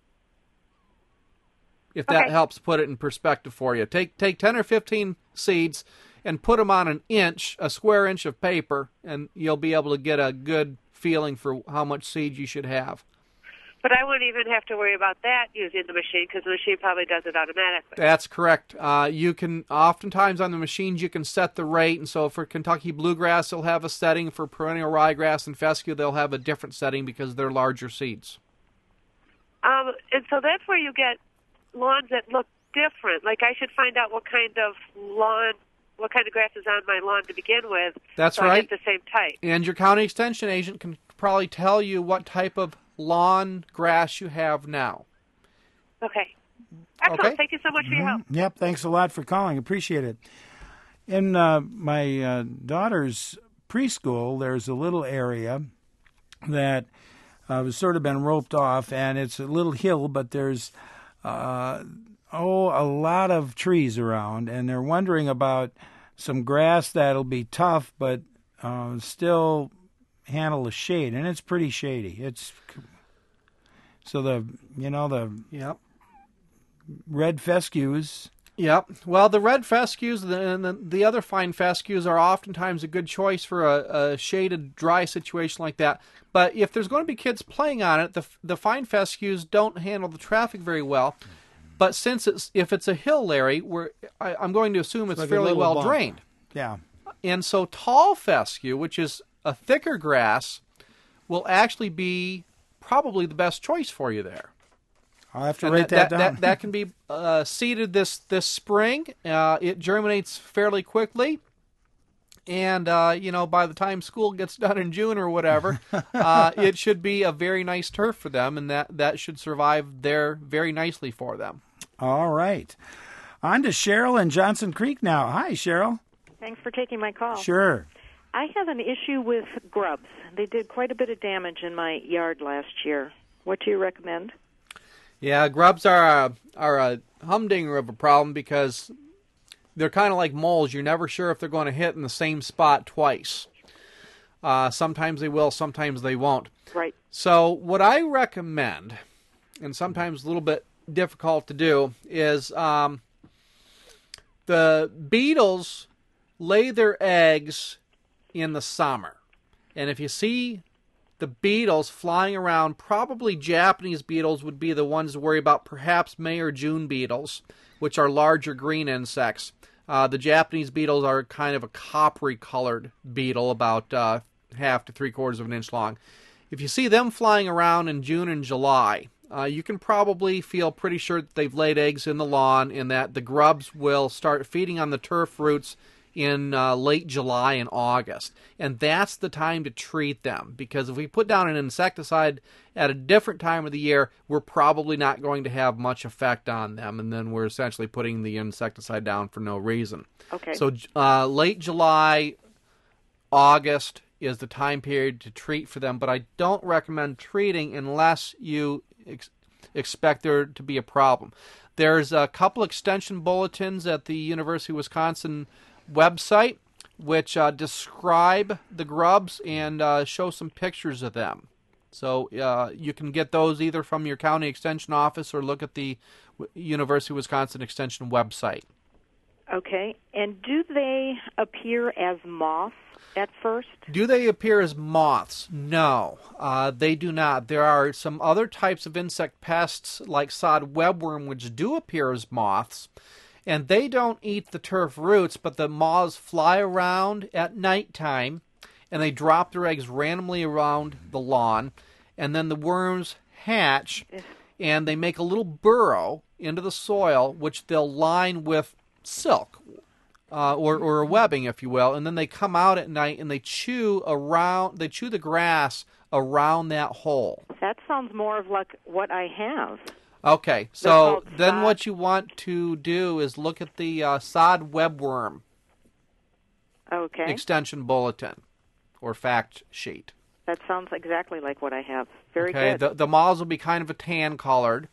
If that okay. helps put it in perspective for you. Take take ten or fifteen seeds and put them on an inch, a square inch of paper, and you'll be able to get a good feeling for how much seed you should have. But I wouldn't even have to worry about that using the machine, because the machine probably does it automatically. That's correct. Uh, you can, oftentimes on the machines, you can set the rate, and so for Kentucky bluegrass, they'll have a setting. For perennial ryegrass and fescue, they'll have a different setting because they're larger seeds. Um, and so that's where you get lawns that look different. Like, I should find out what kind of lawn what kind of grass is on my lawn to begin with. That's so right. I get the same type. And your county extension agent can probably tell you what type of lawn grass you have now. Okay. Excellent. Okay. Thank you so much for your help. Yep, thanks a lot for calling. Appreciate it. In uh, my uh, daughter's preschool, there's a little area that uh, has sort of been roped off, and it's a little hill, but there's, uh, oh, a lot of trees around, and they're wondering about some grass that'll be tough, but uh, still handle the shade, and it's pretty shady. It's so the, you know, the yep. red fescues. Yep. Well, the red fescues and the, the other fine fescues are oftentimes a good choice for a, a shaded, dry situation like that. But if there's going to be kids playing on it, the the fine fescues don't handle the traffic very well. But since it's if it's a hill, Larry, we're, I, I'm going to assume it's like a fairly little well bump. drained. Yeah. And so tall fescue, which is a thicker grass, will actually be probably the best choice for you there. I'll have to And write that, that, that, down. That, that can be uh, seeded this this spring. Uh, it germinates fairly quickly, and uh, you know by the time school gets done in June or whatever, uh, it should be a very nice turf for them, and that, that should survive there very nicely for them. All right, on to Cheryl in Johnson Creek now. Hi, Cheryl. Thanks for taking my call. Sure. I have an issue with grubs. They did quite a bit of damage in my yard last year. What do you recommend? Yeah, grubs are a, are a humdinger of a problem because they're kind of like moles. You're never sure if they're going to hit in the same spot twice. Uh, sometimes they will, sometimes they won't. Right. So what I recommend, and sometimes a little bit difficult to do, is um, the beetles lay their eggs in the summer. And if you see the beetles flying around, probably Japanese beetles would be the ones to worry about, perhaps May or June beetles, which are larger green insects. Uh, the Japanese beetles are kind of a coppery-colored beetle, about uh, half to three-quarters of an inch long. If you see them flying around in June and July, uh, you can probably feel pretty sure that they've laid eggs in the lawn and that the grubs will start feeding on the turf roots in uh, late July and August. And that's the time to treat them, because if we put down an insecticide at a different time of the year, we're probably not going to have much effect on them, and then we're essentially putting the insecticide down for no reason. Okay. So uh, late July, August is the time period to treat for them, but I don't recommend treating unless you ex- expect there to be a problem. There's a couple extension bulletins at the University of Wisconsin website which uh, describe the grubs and uh, show some pictures of them. So uh, you can get those either from your county extension office or look at the University of Wisconsin Extension website. Okay. And do they appear as moths at first? Do they appear as moths? No, uh, they do not. There are some other types of insect pests like sod webworm which do appear as moths. And they don't eat the turf roots, but the moths fly around at nighttime, and they drop their eggs randomly around the lawn, and then the worms hatch, and they make a little burrow into the soil, which they'll line with silk, uh, or, or a webbing, if you will, and then they come out at night, and they chew around, they chew the grass around that hole. That sounds more of like what I have. Okay, so then what you want to do is look at the uh, sod webworm Okay. extension bulletin or fact sheet. That sounds exactly like what I have. Very Okay, good. the, the moths will be kind of a tan colored.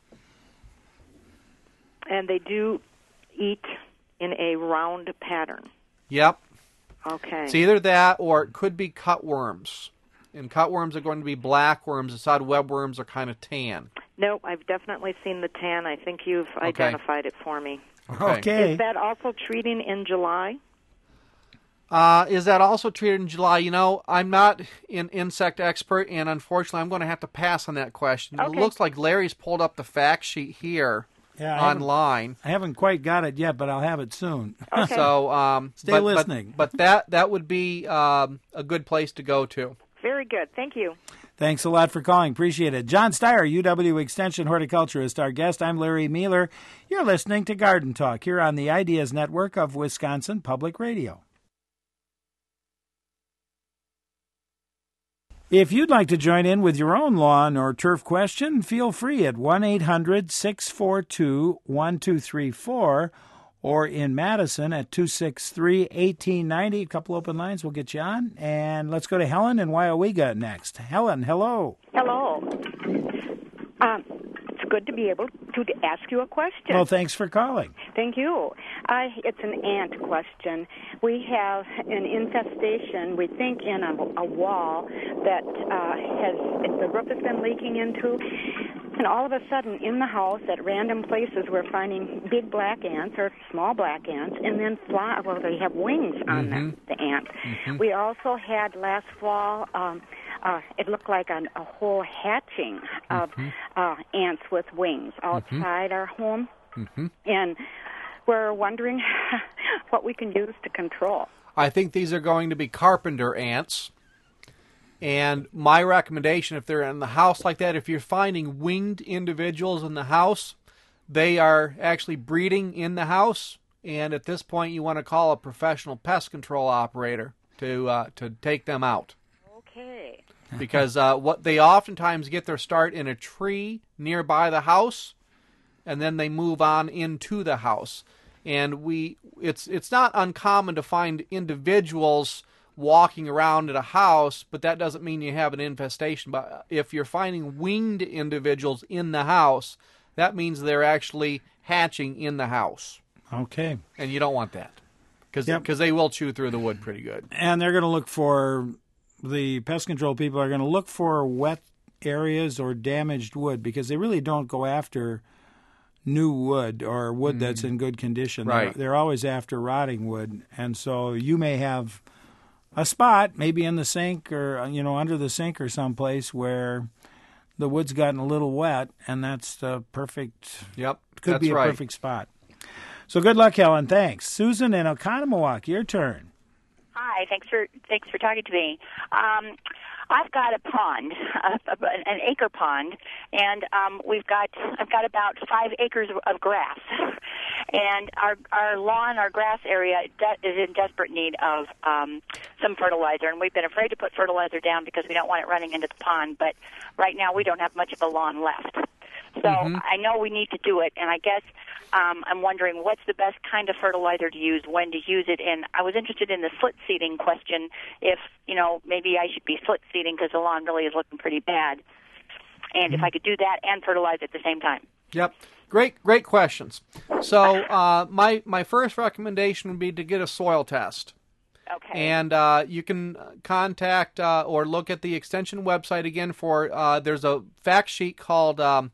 And they do eat in a round pattern. Yep. Okay. It's either that or it could be cutworms. And cutworms are going to be black worms. The sod webworms are kind of tan. No, I've definitely seen the tan. I think you've Okay. identified it for me. Okay. Is that also treating in July? Uh, is that also treated in July? You know, I'm not an insect expert, and unfortunately, I'm going to have to pass on that question. Okay. It looks like Larry's pulled up the fact sheet here Yeah, I haven't- online. I haven't quite got it yet, but I'll have it soon. So, um, Stay but, listening. But, but that that would be um, a good place to go to. Very good. Thank you. Thanks a lot for calling. Appreciate it. John Steyer, U W Extension horticulturist, our guest. I'm Larry Mealer. You're listening to Garden Talk here on the Ideas Network of Wisconsin Public Radio. If you'd like to join in with your own lawn or turf question, feel free at one eight hundred six four two one two three four or in Madison at two six three one eight nine zero. A couple open lines. We'll get you on. And let's go to Helen in Wyowega next. Helen, hello. Hello. Um, it's good to be able to ask you a question. Well, thanks for calling. Thank you. I, it's an ant question. We have an infestation, we think, in a, a wall that uh, has the roof has been leaking into. And all of a sudden, in the house, at random places, we're finding big black ants or small black ants, and then fly. Well, they have wings on Mm-hmm. them, the ant. Mm-hmm. We also had last fall. Um, uh, it looked like an, a whole hatching of Mm-hmm. uh, ants with wings outside our home, Mm-hmm. and we're wondering what we can use to control. I think these are going to be carpenter ants. And my recommendation, if they're in the house like that, if you're finding winged individuals in the house, they are actually breeding in the house. And at this point, you want to call a professional pest control operator to uh, to take them out. Okay. Because uh, what they oftentimes get their start in a tree nearby the house, and then they move on into the house. And we, it's it's not uncommon to find individuals walking around at a house, but that doesn't mean you have an infestation. But if you're finding winged individuals in the house, that means they're actually hatching in the house. Okay. And you don't want that, because Yep. they will chew through the wood pretty good. And they're going to look for, the pest control people are going to look for wet areas or damaged wood, because they really don't go after new wood or wood that's in good condition. Right. They're, they're always after rotting wood. And so you may have a spot, maybe in the sink or, you know, under the sink or someplace where the wood's gotten a little wet, and that's the perfect, Yep, could that's be a right. perfect spot. So good luck, Helen. Thanks. Susan in Oconomowoc, your turn. Hi, thanks for thanks for talking to me. Um, I've got a pond, a, a, an acre pond, and um, we've got I've got about five acres of, of grass, and our our lawn, our grass area de- is in desperate need of um, some fertilizer, and we've been afraid to put fertilizer down because we don't want it running into the pond. But right now, we don't have much of a lawn left, so Mm-hmm. I know we need to do it, and I guess. Um, I'm wondering what's the best kind of fertilizer to use, when to use it, and I was interested in the slit seeding question. If, you know, maybe I should be slit seeding because the lawn really is looking pretty bad, and if I could do that and fertilize at the same time. Yep. Great, great questions. So uh, my my first recommendation would be to get a soil test. Okay. And uh, you can contact uh, or look at the extension website again for, uh, there's a fact sheet called um,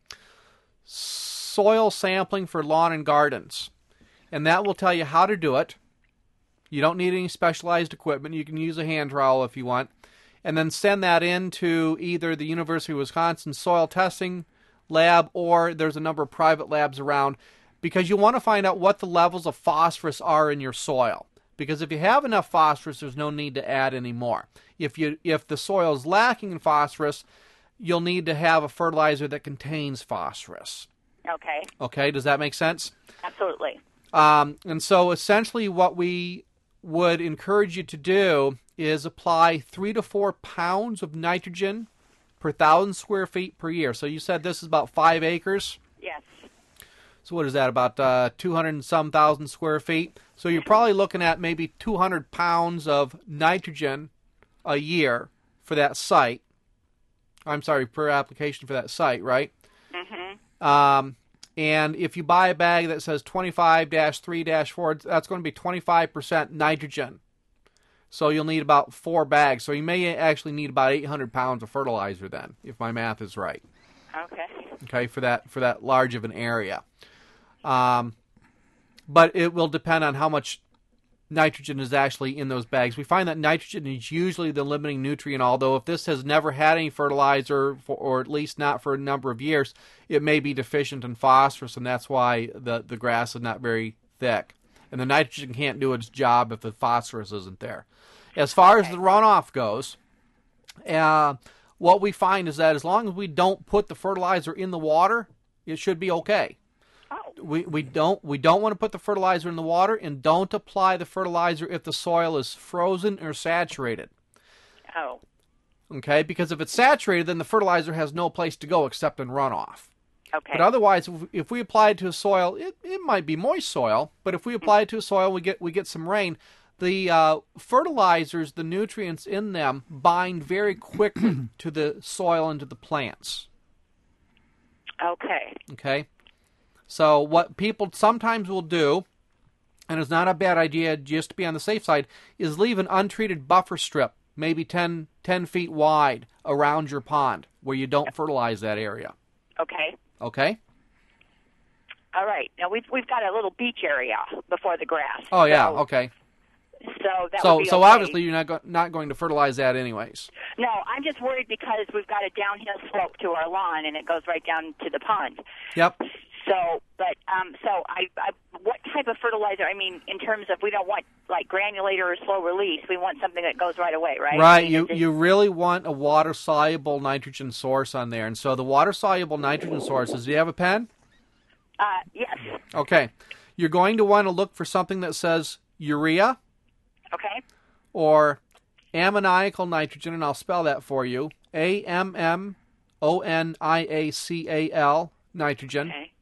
Soil Sampling for Lawn and Gardens. And that will tell you how to do it. You don't need any specialized equipment. You can use a hand trowel if you want. And then send that in to either the University of Wisconsin Soil Testing Lab, or there's a number of private labs around, because you want to find out what the levels of phosphorus are in your soil. Because if you have enough phosphorus, there's no need to add any more. If you if the soil is lacking in phosphorus, you'll need to have a fertilizer that contains phosphorus. Okay. Okay, does that make sense? Absolutely. Um, and so essentially what we would encourage you to do is apply three to four pounds of nitrogen per thousand square feet per year. So you said this is about five acres? Yes. So what is that, about uh, two hundred and some thousand square feet? So you're probably looking at maybe two hundred pounds of nitrogen a year for that site. I'm sorry, per application for that site, right? Mm-hmm. Um, and if you buy a bag that says twenty-five dash three dash four, that's going to be twenty-five percent nitrogen. So you'll need about four bags. So you may actually need about eight hundred pounds of fertilizer then, if my math is right. Okay. Okay, for that for that large of an area. Um, but it will depend on how much nitrogen is actually in those bags. We find that nitrogen is usually the limiting nutrient, although if this has never had any fertilizer, for, or at least not for a number of years, it may be deficient in phosphorus, and that's why the, the grass is not very thick. And the nitrogen can't do its job if the phosphorus isn't there. As far as the runoff goes, uh, what we find is that as long as we don't put the fertilizer in the water, it should be okay. We we don't we don't want to put the fertilizer in the water, and don't apply the fertilizer if the soil is frozen or saturated. Oh. Okay, because if it's saturated, then the fertilizer has no place to go except in runoff. Okay. But otherwise, if, if we apply it to a soil, it, it might be moist soil, but if we apply it to a soil, we get we get some rain. The uh, fertilizers, the nutrients in them, bind very quickly to the soil and to the plants. Okay. Okay. So what people sometimes will do, and it's not a bad idea just to be on the safe side, is leave an untreated buffer strip, maybe ten, ten feet wide, around your pond where you don't fertilize that area. Okay. Okay? All right. Now, we've, we've got a little beach area before the grass. Oh, yeah. So, Okay. So that So would be so okay. obviously you're not, go- not going to fertilize that anyways. No, I'm just worried because we've got a downhill slope to our lawn, and it goes right down to the pond. Yep. So, but um, so I, I, what type of fertilizer? I mean, in terms of we don't want like granulator or slow release. We want something that goes right away, right? I Right. mean, You is it- you really want a water soluble nitrogen source on there, and so the water soluble nitrogen sources. Do you have a pen? Uh, yes. Okay. You're going to want to look for something that says urea. Okay. Or ammoniacal nitrogen, and I'll spell that for you. A M M O N I A C A L, nitrogen. Okay.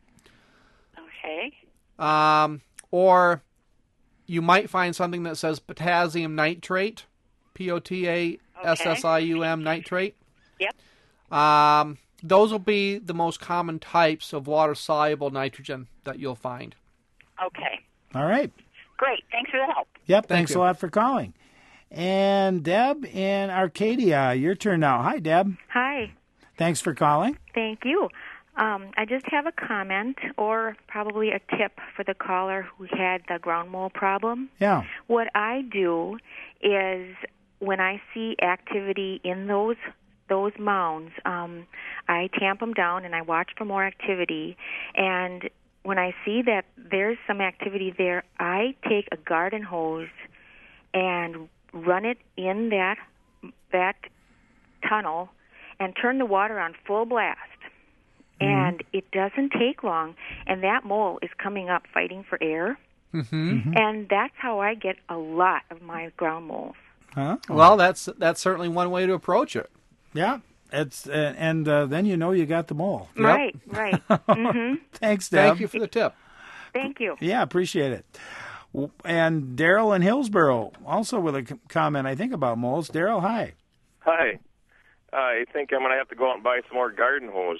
Okay. Um, or you might find something that says potassium nitrate, P O T A S S I U M, nitrate. Yep. Um, those will be the most common types of water-soluble nitrogen that you'll find. Okay. All right. Great. Thanks for the help. Yep, Thank thanks you. a lot for calling. And Deb in Arcadia, your turn now. Hi, Deb. Hi. Thanks for calling. Thank you. Um, I just have a comment or probably a tip for the caller who had the ground mole problem. Yeah. What I do is when I see activity in those those mounds, um, I tamp them down and I watch for more activity. And when I see that there's some activity there, I take a garden hose and run it in that that tunnel and turn the water on full blast. And it doesn't take long, and that mole is coming up fighting for air. Mm-hmm. And that's how I get a lot of my ground moles. Huh? Well, that's that's certainly one way to approach it. Yeah. It's uh, and uh, then you know you got the mole. Right, right. Mm-hmm. Thanks, Deb. Thank you for the tip. Thank you. Yeah, appreciate it. W- And Daryl in Hillsboro also with a c- comment, I think, about moles. Daryl, hi. Hi. I think I'm going to have to go out and buy some more garden hose.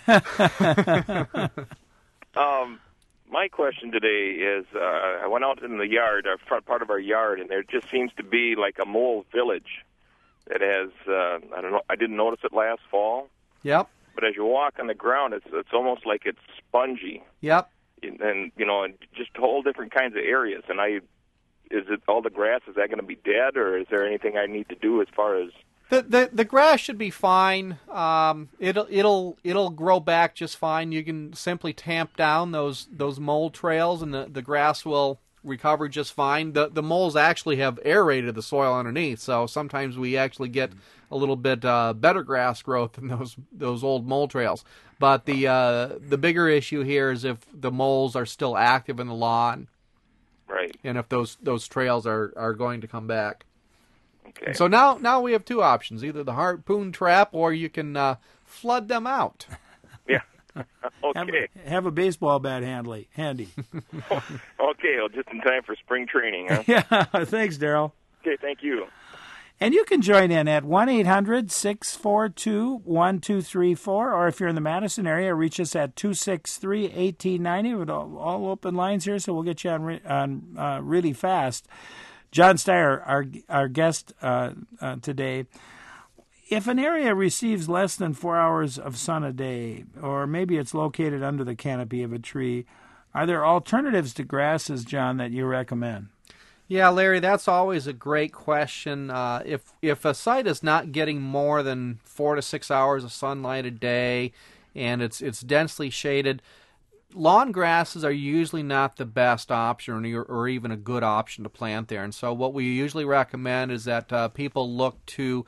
um, my question today is, uh, I went out in the yard, our front part of our yard, and there just seems to be like a mole village that has, uh, I don't know, I didn't notice it last fall, Yep. but as you walk on the ground, it's it's almost like it's spongy, Yep. and you know, and just whole different kinds of areas. And I, is it all the grass? Is that going to be dead, or is there anything I need to do as far as The, the the grass should be fine. Um, it'll it'll it'll grow back just fine. You can simply tamp down those those mole trails, and the, the grass will recover just fine. The the moles actually have aerated the soil underneath, so sometimes we actually get a little bit uh, better grass growth than those those old mole trails. But the uh, the bigger issue here is if the moles are still active in the lawn, right? And if those those trails are, are going to come back. Okay. So now, now we have two options: either the harpoon trap, or you can uh, flood them out. Yeah. Have, Okay. have a baseball bat handy. handy. Okay, well, just in time for spring training, huh? Yeah, thanks, Daryl. Okay, thank you. And you can join in at one eight hundred six four two one two three four, or if you're in the Madison area, reach us at two six three one eight nine zero. With all, all open lines here, so we'll get you on, re- on uh, really fast. John Steyer, our our guest uh, uh, today. If an area receives less than four hours of sun a day, or maybe it's located under the canopy of a tree, are there alternatives to grasses, John, that you recommend? Yeah, Larry, that's always a great question. Uh, if if a site is not getting more than four to six hours of sunlight a day, and it's it's densely shaded, lawn grasses are usually not the best option or, or even a good option to plant there. And so what we usually recommend is that uh, people look to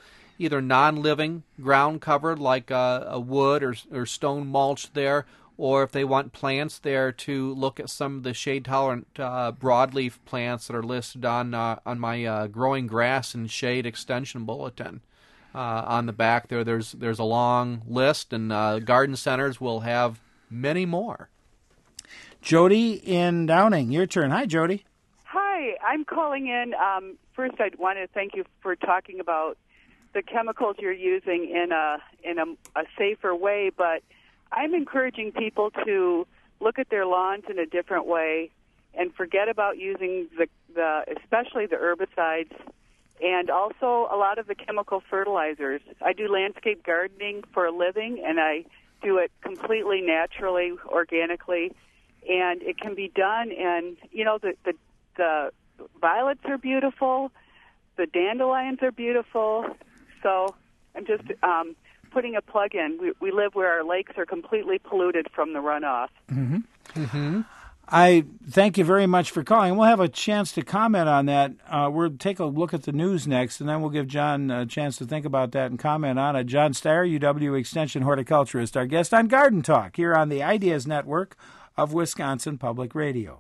either non-living ground cover like uh, a wood or, or stone mulch there, or if they want plants there, to look at some of the shade-tolerant uh, broadleaf plants that are listed on uh, on my uh, Growing Grass and Shade Extension Bulletin. Uh, on the back there, there's there's a long list, and uh, garden centers will have many more. Jody in Downing, your turn. Hi, Jody. Hi, I'm calling in. Um, first, I'd want to thank you for talking about the chemicals you're using in a in a, a safer way, but I'm encouraging people to look at their lawns in a different way and forget about using the, the especially the herbicides and also a lot of the chemical fertilizers. I do landscape gardening for a living, and I do it completely naturally, organically, and it can be done. And, you know, the, the, the violets are beautiful, the dandelions are beautiful, so I'm just... Um, putting a plug in. We, we live where our lakes are completely polluted from the runoff. Mm-hmm. Mm-hmm. I thank you very much for calling. We'll have a chance to comment on that. Uh, we'll take a look at the news next, and then we'll give John a chance to think about that and comment on it. John Steyer, U W Extension horticulturist, our guest on Garden Talk here on the Ideas Network of Wisconsin Public Radio.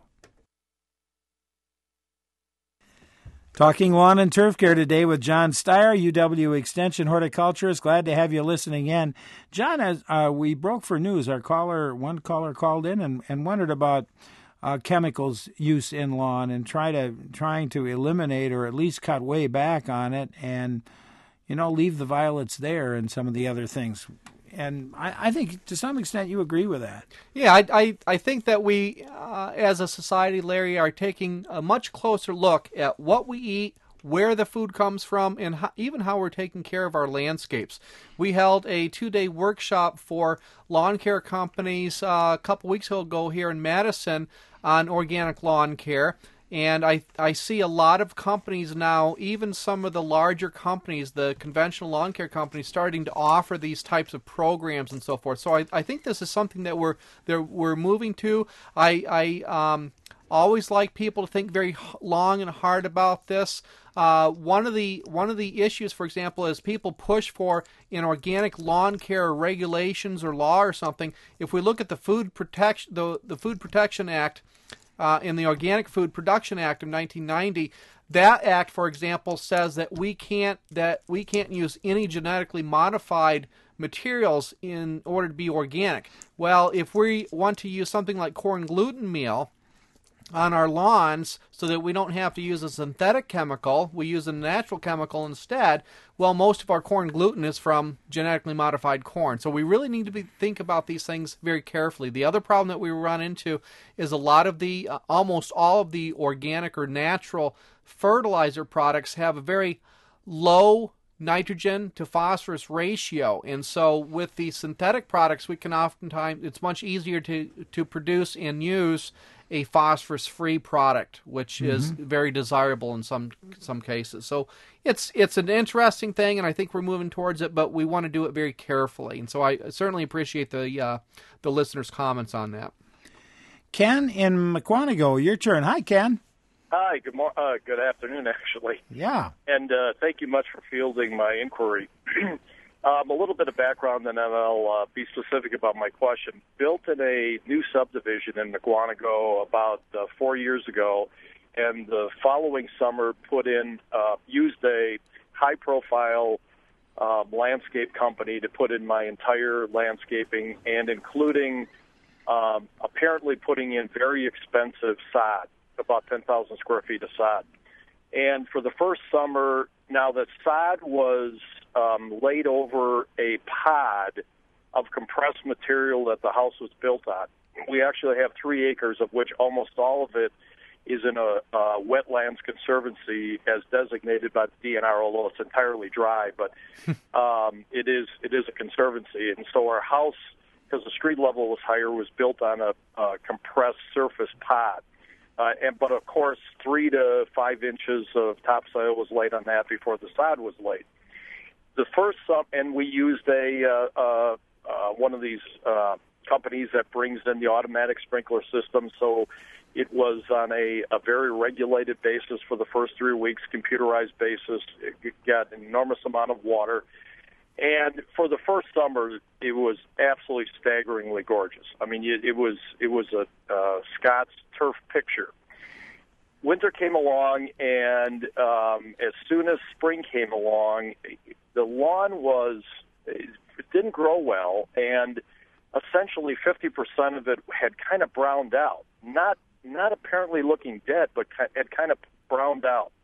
Talking lawn and turf care today with John Steyer, U W Extension horticulturist. Glad to have you listening in. John, as uh, we broke for news, our caller, one caller called in and, and wondered about uh, chemicals use in lawn and try to trying to eliminate or at least cut way back on it, and you know leave the violets there and some of the other things. And I, I think to some extent you agree with that. Yeah, I, I, I think that we, uh, as a society, Larry, are taking a much closer look at what we eat, where the food comes from, and how, even how we're taking care of our landscapes. We held a two-day workshop for lawn care companies uh, a couple weeks ago here in Madison on organic lawn care. And I I see a lot of companies now, even some of the larger companies, the conventional lawn care companies, starting to offer these types of programs and so forth. So I, I think this is something that we're that we're moving to. I I um, always like people to think very long and hard about this. Uh, one of the one of the issues, for example, is people push for in organic lawn care regulations or law or something. If we look at the Food Protection the the Food Protection Act. Uh, in the Organic Food Production Act of nineteen ninety, that act, for example, says that we can't that we can't use any genetically modified materials in order to be organic. Well, if we want to use something like corn gluten meal on our lawns so that we don't have to use a synthetic chemical, we use a natural chemical instead, well, most of our corn gluten is from genetically modified corn. So we really need to be, think about these things very carefully. The other problem that we run into is a lot of the, uh, almost all of the organic or natural fertilizer products have a very low nitrogen to phosphorus ratio, and so with the synthetic products we can oftentimes, it's much easier to, to produce and use a phosphorus-free product, which mm-hmm. is very desirable in some some cases. So it's it's an interesting thing, and I think we're moving towards it, but we want to do it very carefully. And so I certainly appreciate the uh, the listeners' comments on that. Ken in Mukwonago, your turn. Hi, Ken. Hi. Good mor- uh, Good afternoon, actually. Yeah. And uh, thank you much for fielding my inquiry. Um, a little bit of background, and then I'll uh, be specific about my question. Built in a new subdivision in Mukwonago about uh, four years ago, and the following summer put in, uh, used a high-profile uh, landscape company to put in my entire landscaping, and including um, apparently putting in very expensive sod, about ten thousand square feet of sod. And for the first summer, now the sod was um, laid over a pod of compressed material that the house was built on. We actually have three acres, of which almost all of it is in a uh, wetlands conservancy as designated by the D N R, although it's entirely dry, but um, it is it is a conservancy. And so our house, because the street level was higher, was built on a uh, compressed surface pod. Uh, and but of course, three to five inches of topsoil was laid on that before the sod was laid. The first sum, and we used a uh, uh, uh, one of these uh, companies that brings in the automatic sprinkler system. So it was on a, a very regulated basis for the first three weeks, computerized basis. It got an enormous amount of water. And for the first summer, it was absolutely staggeringly gorgeous. I mean, it, it was it was a uh, Scott's turf picture. Winter came along, and um, as soon as spring came along, the lawn was it didn't grow well, and essentially fifty percent of it had kind of browned out. Not not apparently looking dead, but had kind of browned out.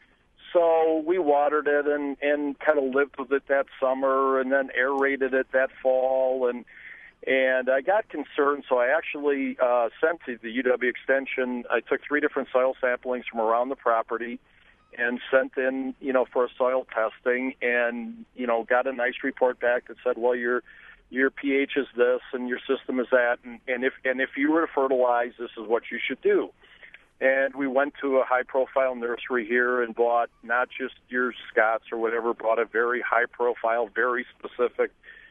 So we watered it and, and kind of lived with it that summer, and then aerated it that fall, and and I got concerned. So I actually uh, sent to the U W Extension. I took three different soil samplings from around the property, and sent in, you know, for a soil testing, and you know, got a nice report back that said, well, your your pH is this, and your system is that, and, and if and if you were to fertilize, this is what you should do. And we went to a high-profile nursery here and bought not just your Scott's or whatever, bought a very high-profile, very specific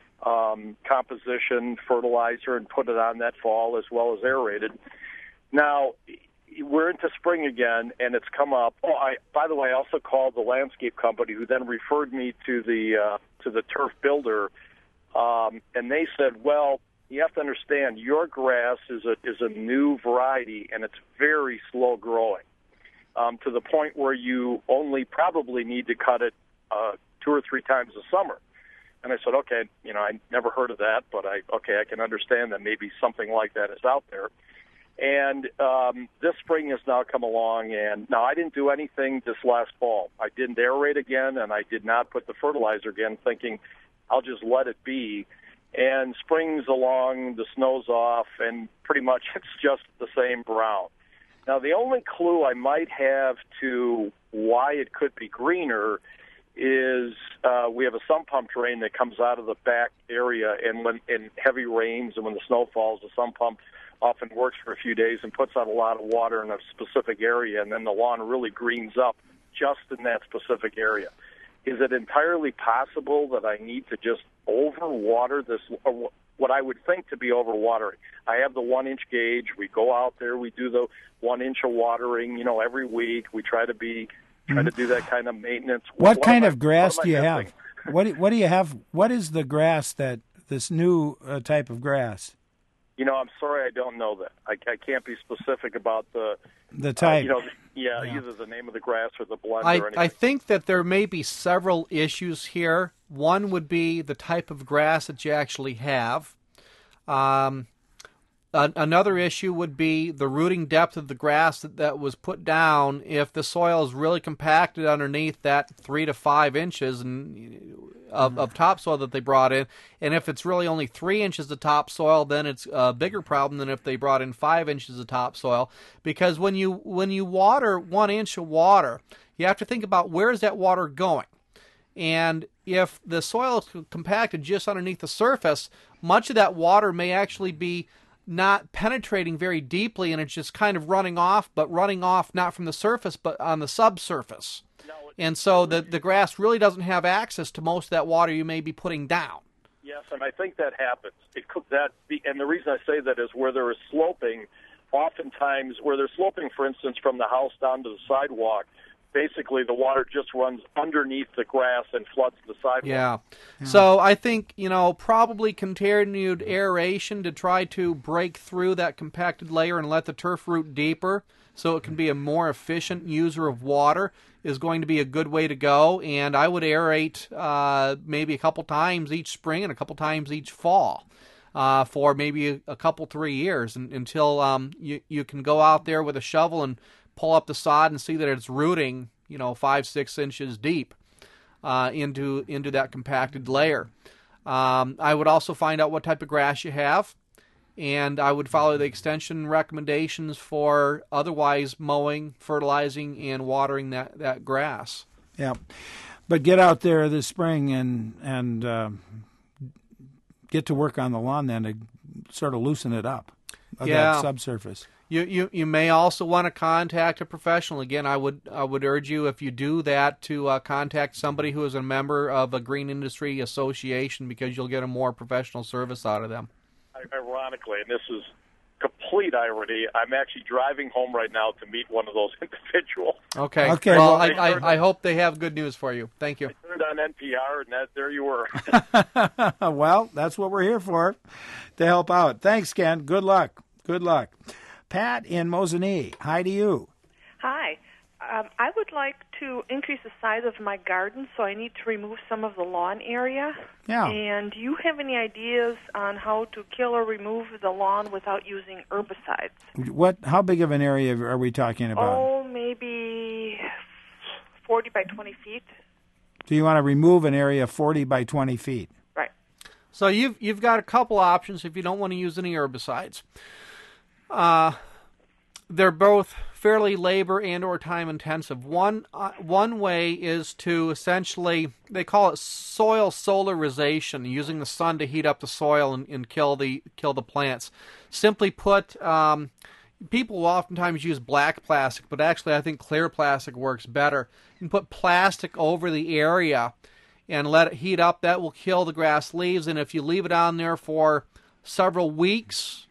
um, composition fertilizer and put it on that fall, as well as aerated. Now, we're into spring again, and it's come up. Oh, I, by the way, I also called the landscape company, who then referred me to the uh, to the turf builder, um, and they said, well, you have to understand, your grass is a is a new variety, and it's very slow growing, um, to the point where you only probably need to cut it uh, two or three times a summer. And I said, okay, you know, I never heard of that, but I okay, I can understand that maybe something like that is out there. And um, this spring has now come along, and now I didn't do anything this last fall. I didn't aerate again, and I did not put the fertilizer again, thinking I'll just let it be. And spring's along, the snow's off, and pretty much it's just the same brown. Now, the only clue I might have to why it could be greener is uh, we have a sump pump drain that comes out of the back area, and when in heavy rains and when the snow falls, the sump pump often works for a few days and puts out a lot of water in a specific area, and then the lawn really greens up just in that specific area. Is it entirely possible that I need to just overwater this, or what I would think to be overwatering? I have the one-inch gauge. We go out there. We do the one-inch of watering, you know, every week. We try to be try mm-hmm. to do that kind of maintenance. What, what kind I, of grass do you missing? have? What do, what do you have? What is the grass that this new uh, type of grass? You know, I'm sorry, I don't know that. I, I can't be specific about the the type. Uh, you know, yeah, yeah, either the name of the grass or the blend I, or anything. I think that there may be several issues here. One would be the type of grass that you actually have. Um, a, another issue would be the rooting depth of the grass that, that was put down. If the soil is really compacted underneath that three to five inches and of, of topsoil that they brought in, and if it's really only three inches of topsoil, then it's a bigger problem than if they brought in five inches of topsoil. Because when you when you water one inch of water, you have to think about where is that water going. And if the soil is compacted just underneath the surface, much of that water may actually be not penetrating very deeply, and it's just kind of running off, but running off not from the surface, but on the subsurface. And so the, the grass really doesn't have access to most of that water you may be putting down. Yes, and I think that happens. It could that be, and the reason I say that is where there is sloping, oftentimes where they're sloping, for instance, from the house down to the sidewalk, basically the water just runs underneath the grass and floods the sidewalk. Yeah. yeah. So I think, you know, probably continued aeration to try to break through that compacted layer and let the turf root deeper so it can be a more efficient user of water is going to be a good way to go. And I would aerate uh, maybe a couple times each spring and a couple times each fall. Uh, for maybe a, a couple, three years and, until um, you, you can go out there with a shovel and pull up the sod and see that it's rooting, you know, five, six inches deep uh, into into that compacted layer. Um, I would also find out what type of grass you have, and I would follow the extension recommendations for otherwise mowing, fertilizing, and watering that, that grass. Yeah, but get out there this spring and and uh, get to work on the lawn then to sort of loosen it up, of yeah. that subsurface. You, you you may also want to contact a professional. Again, I would I would urge you, if you do that, to uh, contact somebody who is a member of a green industry association, because you'll get a more professional service out of them. I ironically, and this is complete irony, I'm actually driving home right now to meet one of those individuals. Okay. Okay, Well, well- I, I, I hope they have good news for you. Thank you. I turned on N P R, and that, there you were. Well, that's what we're here for, to help out. Thanks, Ken. Good luck. Good luck. Pat in Mosinee. Hi to you. Hi. Um, I would like to increase the size of my garden, so I need to remove some of the lawn area. Yeah. And do you have any ideas on how to kill or remove the lawn without using herbicides? What? How big of an area are we talking about? Oh, maybe forty by twenty feet. Do you want to remove an area forty by twenty feet? Right. So you've you've got a couple options if you don't want to use any herbicides. Uh, they're both fairly labor and or time intensive. One uh, one way is to essentially, they call it soil solarization, using the sun to heat up the soil and, and kill the kill the plants. Simply put, um, people will oftentimes use black plastic, but actually I think clear plastic works better. You can put plastic over the area and let it heat up. That will kill the grass leaves, and if you leave it on there for several weeks,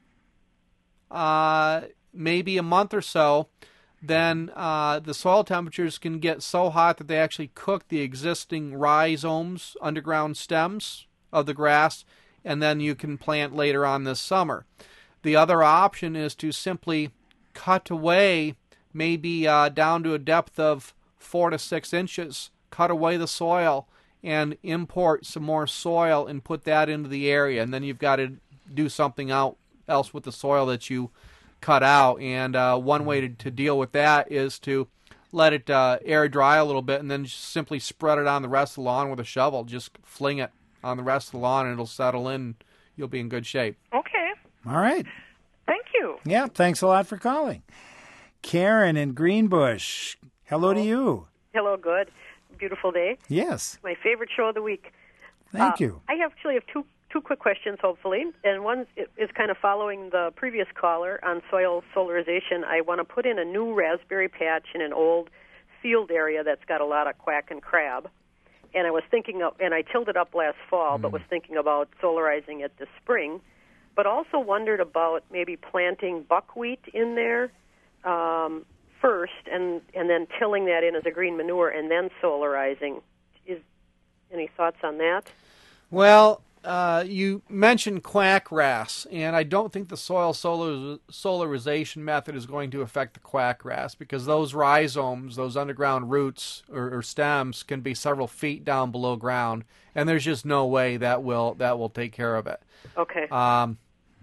uh, maybe a month or so, then uh, the soil temperatures can get so hot that they actually cook the existing rhizomes, underground stems of the grass, and then you can plant later on this summer. The other option is to simply cut away, maybe uh, down to a depth of four to six inches, cut away the soil and import some more soil and put that into the area, and then you've got to do something out else with the soil that you cut out. And uh, one way to, to deal with that is to let it uh, air dry a little bit and then just simply spread it on the rest of the lawn with a shovel. Just fling it on the rest of the lawn and it'll settle in. You'll be in good shape. Okay. All right. Thank you. Yeah, thanks a lot for calling. Karen in Greenbush. Hello to you. Hello, good. Beautiful day. Yes. My favorite show of the week. Thank Uh, you. I actually have two two quick questions, hopefully, and one is kind of following the previous caller on soil solarization. I want to put in a new raspberry patch in an old field area that's got a lot of quack and crab, and I was thinking of, and I tilled it up last fall, but was thinking about solarizing it this spring, but also wondered about maybe planting buckwheat in there um, first, and and then tilling that in as a green manure, and then solarizing. Is any thoughts on that? Well, uh, you mentioned quackgrass, and I don't think the soil solar, solarization method is going to affect the quackgrass, because those rhizomes, those underground roots or, or stems, can be several feet down below ground, and there's just no way that will that will take care of it. Okay. Um,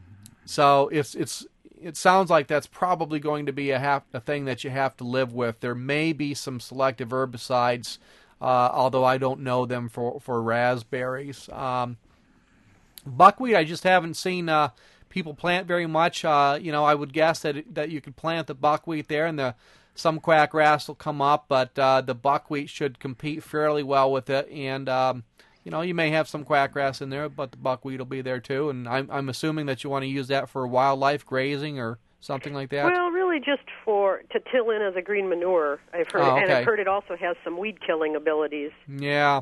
so it's it's it sounds like that's probably going to be a have, a thing that you have to live with. There may be some selective herbicides, uh, although I don't know them for for raspberries. Um, buckwheat, I just haven't seen uh, people plant very much. Uh, you know, I would guess that it, that you could plant the buckwheat there, and the some quackgrass will come up, but uh, the buckwheat should compete fairly well with it. And um, you know, you may have some quackgrass in there, but the buckwheat will be there too. And I'm I'm assuming that you want to use that for wildlife grazing or something like that. Well, really just for to till in as a green manure. I've heard, Oh, and okay. I've heard it also has some weed killing abilities. Yeah.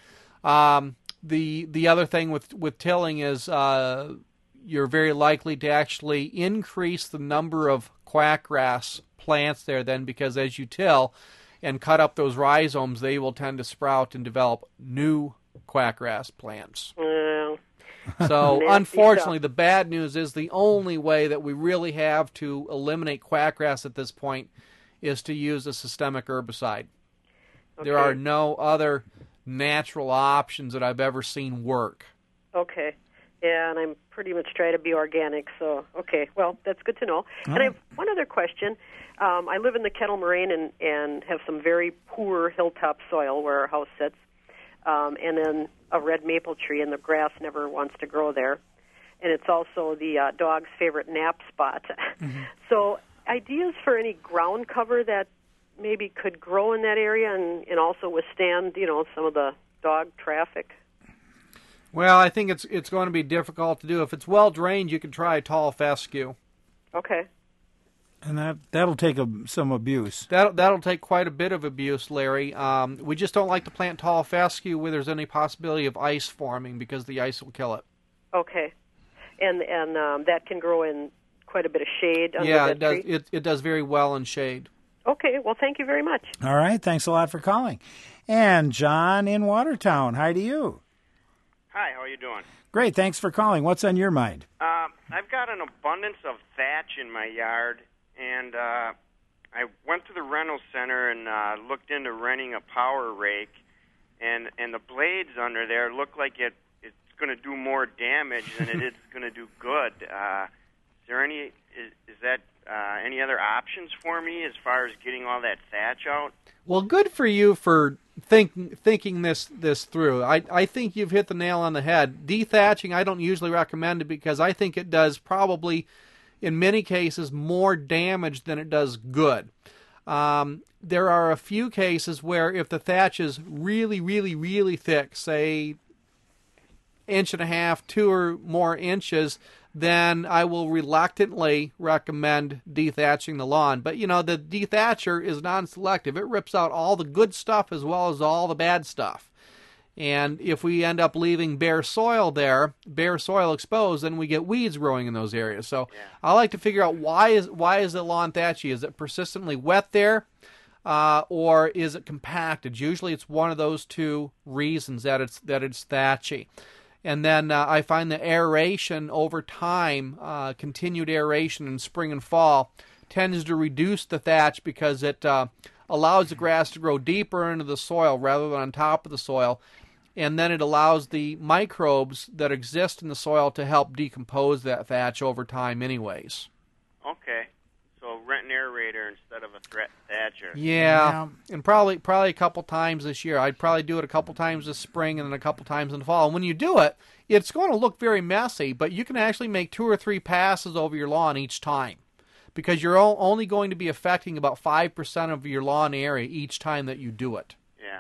Um, the the other thing with with tilling is uh, you're very likely to actually increase the number of quackgrass plants there then, because as you till and cut up those rhizomes, they will tend to sprout and develop new quackgrass plants. Well, So, nasty unfortunately, stuff. the bad news is the only way that we really have to eliminate quackgrass at this point is to use a systemic herbicide. There Okay. are no other natural options that I've ever seen work. Okay. Yeah, and I'm pretty much trying to be organic, so, okay. Well, that's good to know. All and I right. have one other question. Um, I live in the Kettle Moraine and, and have some very poor hilltop soil where our house sits, um, and then a red maple tree, and the grass never wants to grow there. And it's also the uh, dog's favorite nap spot. So ideas for any ground cover that maybe could grow in that area and, and also withstand, you know, some of the dog traffic? Well, I think it's it's going to be difficult to do. If it's well drained, you can try tall fescue. Okay. And that, that'll take a, some abuse. That'll, that'll take quite a bit of abuse, Larry. Um, we just don't like to plant tall fescue where there's any possibility of ice forming, because the ice will kill it. Okay. and and um, that can grow in quite a bit of shade under yeah, that it does. tree? It, it does very well in shade. Okay, well, thank you very much. All right, thanks a lot for calling. And John in Watertown, hi to you. Hi, how are you doing? Great, thanks for calling. What's on your mind? Uh, I've got an abundance of thatch in my yard, and uh, I went to the rental center and uh, looked into renting a power rake, and, and the blades under there look like it it's going to do more damage than it is going to do good. Uh, is there any is, is that uh, any other options for me as far as getting all that thatch out? Well, good for you for think, thinking this this through. I, I think you've hit the nail on the head. Dethatching, I don't usually recommend it because I think it does probably, in many cases, more damage than it does good. Um, there are a few cases where if the thatch is really, really, really thick, say inch and a half, two or more inches, then I will reluctantly recommend dethatching the lawn. But, you know, the dethatcher is non-selective. It rips out all the good stuff as well as all the bad stuff. And if we end up leaving bare soil there, bare soil exposed, then we get weeds growing in those areas. So yeah. I like to figure out why is why is the lawn thatchy? Is it persistently wet there? Uh, or is it compacted? Usually it's one of those two reasons that it's that it's thatchy. And then uh, I find the aeration over time, uh, continued aeration in spring and fall, tends to reduce the thatch because it uh, allows the grass to grow deeper into the soil rather than on top of the soil. And then it allows the microbes that exist in the soil to help decompose that thatch over time anyways. Okay. So rent an aerator instead of a threat thatcher. Yeah, and probably probably a couple times this year. I'd probably do it a couple times this spring and then a couple times in the fall. And when you do it, it's going to look very messy, but you can actually make two or three passes over your lawn each time because you're only going to be affecting about five percent of your lawn area each time that you do it. Yeah.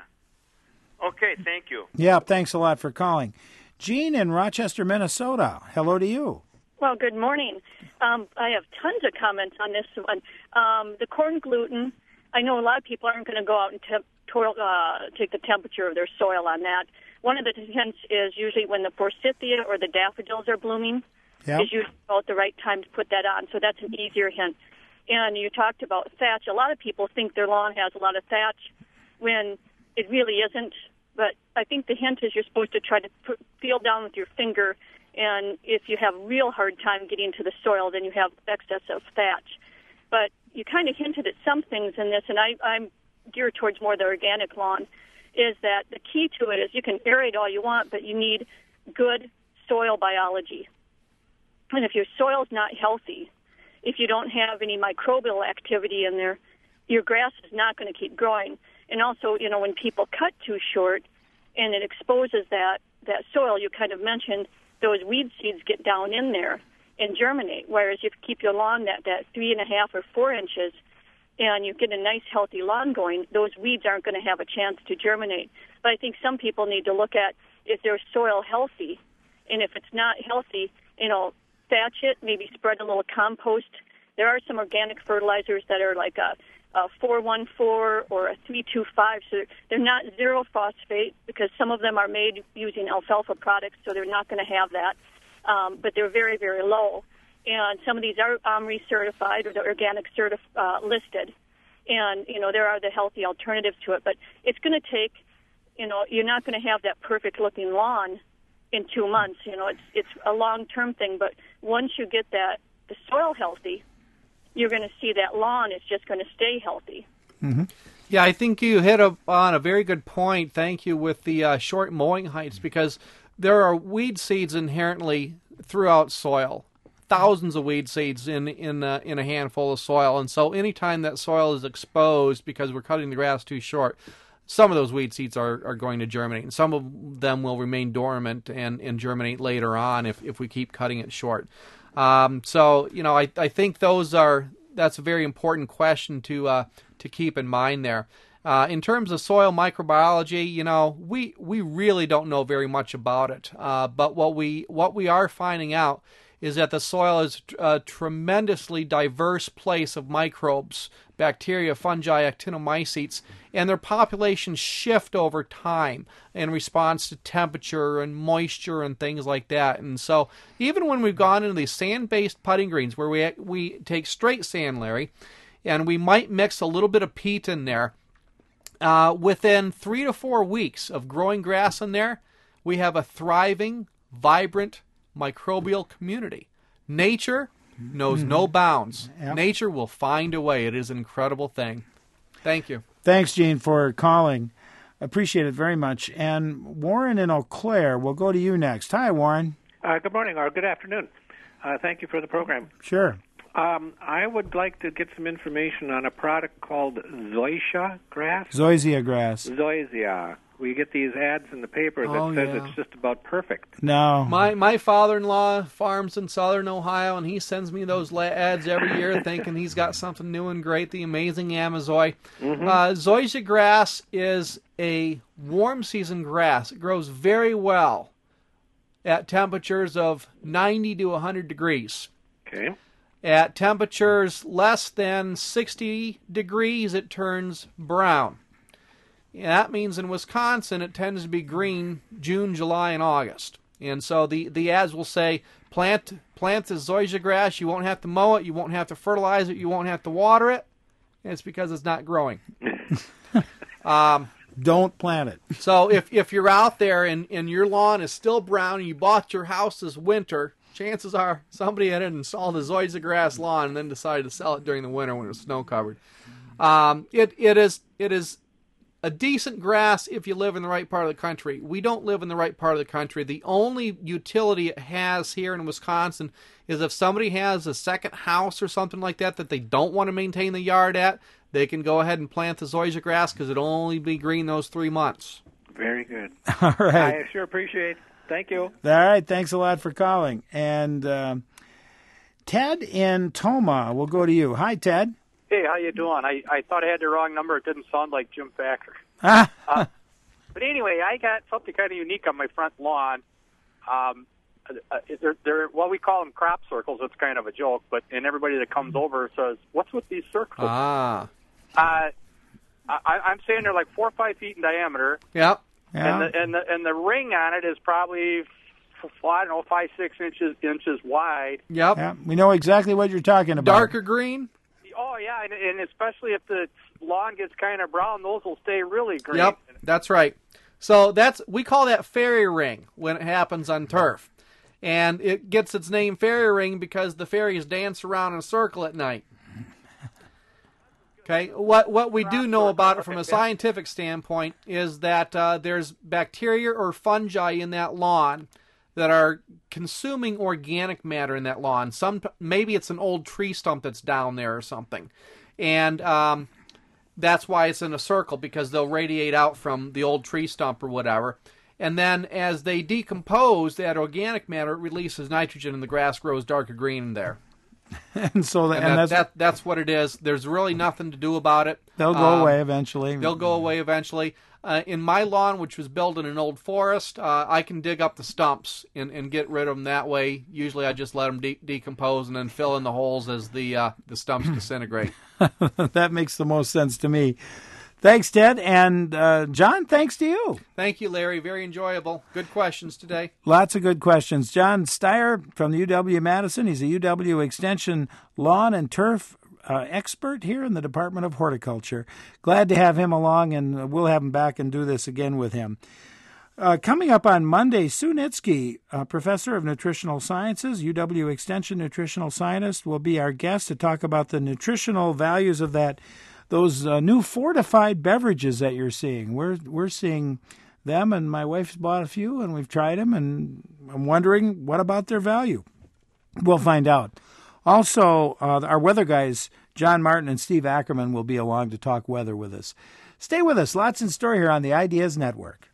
Okay, thank you. Yeah, thanks a lot for calling. Gene in Rochester, Minnesota, hello to you. Well, good morning. Um, I have tons of comments on this one. Um, the corn gluten, I know a lot of people aren't going to go out and temp- to- uh, take the temperature of their soil on that. One of the hints is usually when the forsythia or the daffodils are blooming, yep. is usually about the right time to put that on. So that's an easier hint. And you talked about thatch. A lot of people think their lawn has a lot of thatch when it really isn't. But I think the hint is you're supposed to try to put, feel down with your finger. And if you have a real hard time getting to the soil, then you have excess of thatch. But you kind of hinted at some things in this, and I, I'm geared towards more the organic lawn, is that the key to it is you can aerate all you want, but you need good soil biology. And if your soil's not healthy, if you don't have any microbial activity in there, your grass is not going to keep growing. And also, you know, when people cut too short and it exposes that, that soil you kind of mentioned, those weed seeds get down in there and germinate. Whereas if you keep your lawn that, that three and a half or four inches and you get a nice healthy lawn going, those weeds aren't going to have a chance to germinate. But I think some people need to look at is their soil healthy? And if it's not healthy, you know, thatch it, maybe spread a little compost. There are some organic fertilizers that are like a, a four one four or a three two five, so they're not zero phosphate because some of them are made using alfalfa products, so they're not going to have that, um, but they're very, very low. And some of these are OMRI certified or the organic certif- uh, listed, and, you know, there are the healthy alternatives to it, but it's going to take, you know, you're not going to have that perfect-looking lawn in two months. You know, it's it's a long-term thing, but once you get that the soil healthy, you're going to see that lawn is just going to stay healthy. Mm-hmm. Yeah, I think you hit a, on a very good point, thank you, with the uh, short mowing heights, because there are weed seeds inherently throughout soil, thousands of weed seeds in in, uh, in a handful of soil, and so anytime that soil is exposed because we're cutting the grass too short, some of those weed seeds are, are going to germinate, and some of them will remain dormant and, and germinate later on if, if we keep cutting it short. Um, so, you know, I, I think those are, that's a very important question to, uh, to keep in mind there. Uh, in terms of soil microbiology, you know, we, we really don't know very much about it. Uh, but what we, what we are finding out is that the soil is a tremendously diverse place of microbes, bacteria, fungi, actinomycetes, and their populations shift over time in response to temperature and moisture and things like that. And so even when we've gone into these sand-based putting greens where we we take straight sand, Larry, and we might mix a little bit of peat in there, uh, within three to four weeks of growing grass in there, we have a thriving, vibrant microbial community. Nature knows mm-hmm. no bounds. Yep. Nature will find a way. It is an incredible thing. Thank you. Thanks, Gene, for calling. Appreciate it very much. And Warren in Eau Claire, we'll go to you next. Hi, Warren. Uh, good morning or good afternoon. Uh, thank you for the program. Sure. Um, I would like to get some information on a product called Zoysia grass. Zoysia grass. Zoysia. We get these ads in the paper that oh, says yeah. it's just about perfect. No. My my father-in-law farms in southern Ohio, and he sends me those la- ads every year thinking he's got something new and great, the amazing Amazoy. Mm-hmm. Uh, Zoysia grass is a warm season grass. It grows very well at temperatures of ninety to one hundred degrees. Okay. At temperatures less than sixty degrees, it turns brown. Yeah, that means in Wisconsin it tends to be green June, July, and August. And so the, the ads will say, plant plant the zoysia grass, you won't have to mow it, you won't have to fertilize it, you won't have to water it. And it's because it's not growing. um, Don't plant it. So if, if you're out there and, and your lawn is still brown and you bought your house this winter, chances are somebody had installed a zoysia grass lawn and then decided to sell it during the winter when it was snow covered. Um, it it is it is a decent grass if you live in the right part of the country. We don't live in the right part of the country. The only utility it has here in Wisconsin is if somebody has a second house or something like that that they don't want to maintain the yard at, they can go ahead and plant the zoysia grass because it'll only be green those three months. Very good. All right. I sure appreciate it. Thank you. All right. Thanks a lot for calling. And uh, Ted in Toma, we'll go to you. Hi, Ted. Hey, how you doing? I, I thought I had the wrong number. It didn't sound like Jim Thacker. Ah. uh, but anyway, I got something kind of unique on my front lawn. Um, uh, they're, they're, well, we call them crop circles. It's kind of a joke, but and everybody that comes over says, "What's with these circles?" Ah. Uh, I, I'm saying they're like four or five feet in diameter. Yep. Yeah. And the and the and the ring on it is probably, I don't know, five six inches inches wide. Yep. Yeah, we know exactly what you're talking about. Darker green. Oh, yeah, and, and especially if the lawn gets kind of brown, those will stay really green. Yep, that's right. So that's we call that fairy ring when it happens on turf. And it gets its name fairy ring because the fairies dance around in a circle at night. Okay, what what we do know about it from a scientific standpoint is that uh, there's bacteria or fungi in that lawn that are consuming organic matter in that lawn. Some maybe it's an old tree stump that's down there or something, and um, that's why it's in a circle because they'll radiate out from the old tree stump or whatever. And then as they decompose that organic matter, it releases nitrogen, and the grass grows darker green in there. and so the, and and that, that's that that's what it is. There's really nothing to do about it. They'll go um, away eventually. They'll go away eventually. Uh, in my lawn, which was built in an old forest, uh, I can dig up the stumps and, and get rid of them that way. Usually I just let them de- decompose and then fill in the holes as the uh, the stumps disintegrate. That makes the most sense to me. Thanks, Ted. And uh, John, thanks to you. Thank you, Larry. Very enjoyable. Good questions today. Lots of good questions. John Steyer from the U W-Madison. He's a U W Extension lawn and turf Uh, expert here in the Department of Horticulture. Glad to have him along, and we'll have him back and do this again with him. Uh, coming up on Monday, Sue Nitsky, uh, Professor of Nutritional Sciences, U W Extension nutritional scientist, will be our guest to talk about the nutritional values of that those uh, new fortified beverages that you're seeing. We're we're seeing them, and my wife's bought a few, and we've tried them, and I'm wondering what about their value. We'll find out. Also, uh, our weather guys, John Martin and Steve Ackerman, will be along to talk weather with us. Stay with us. Lots in store here on the Ideas Network.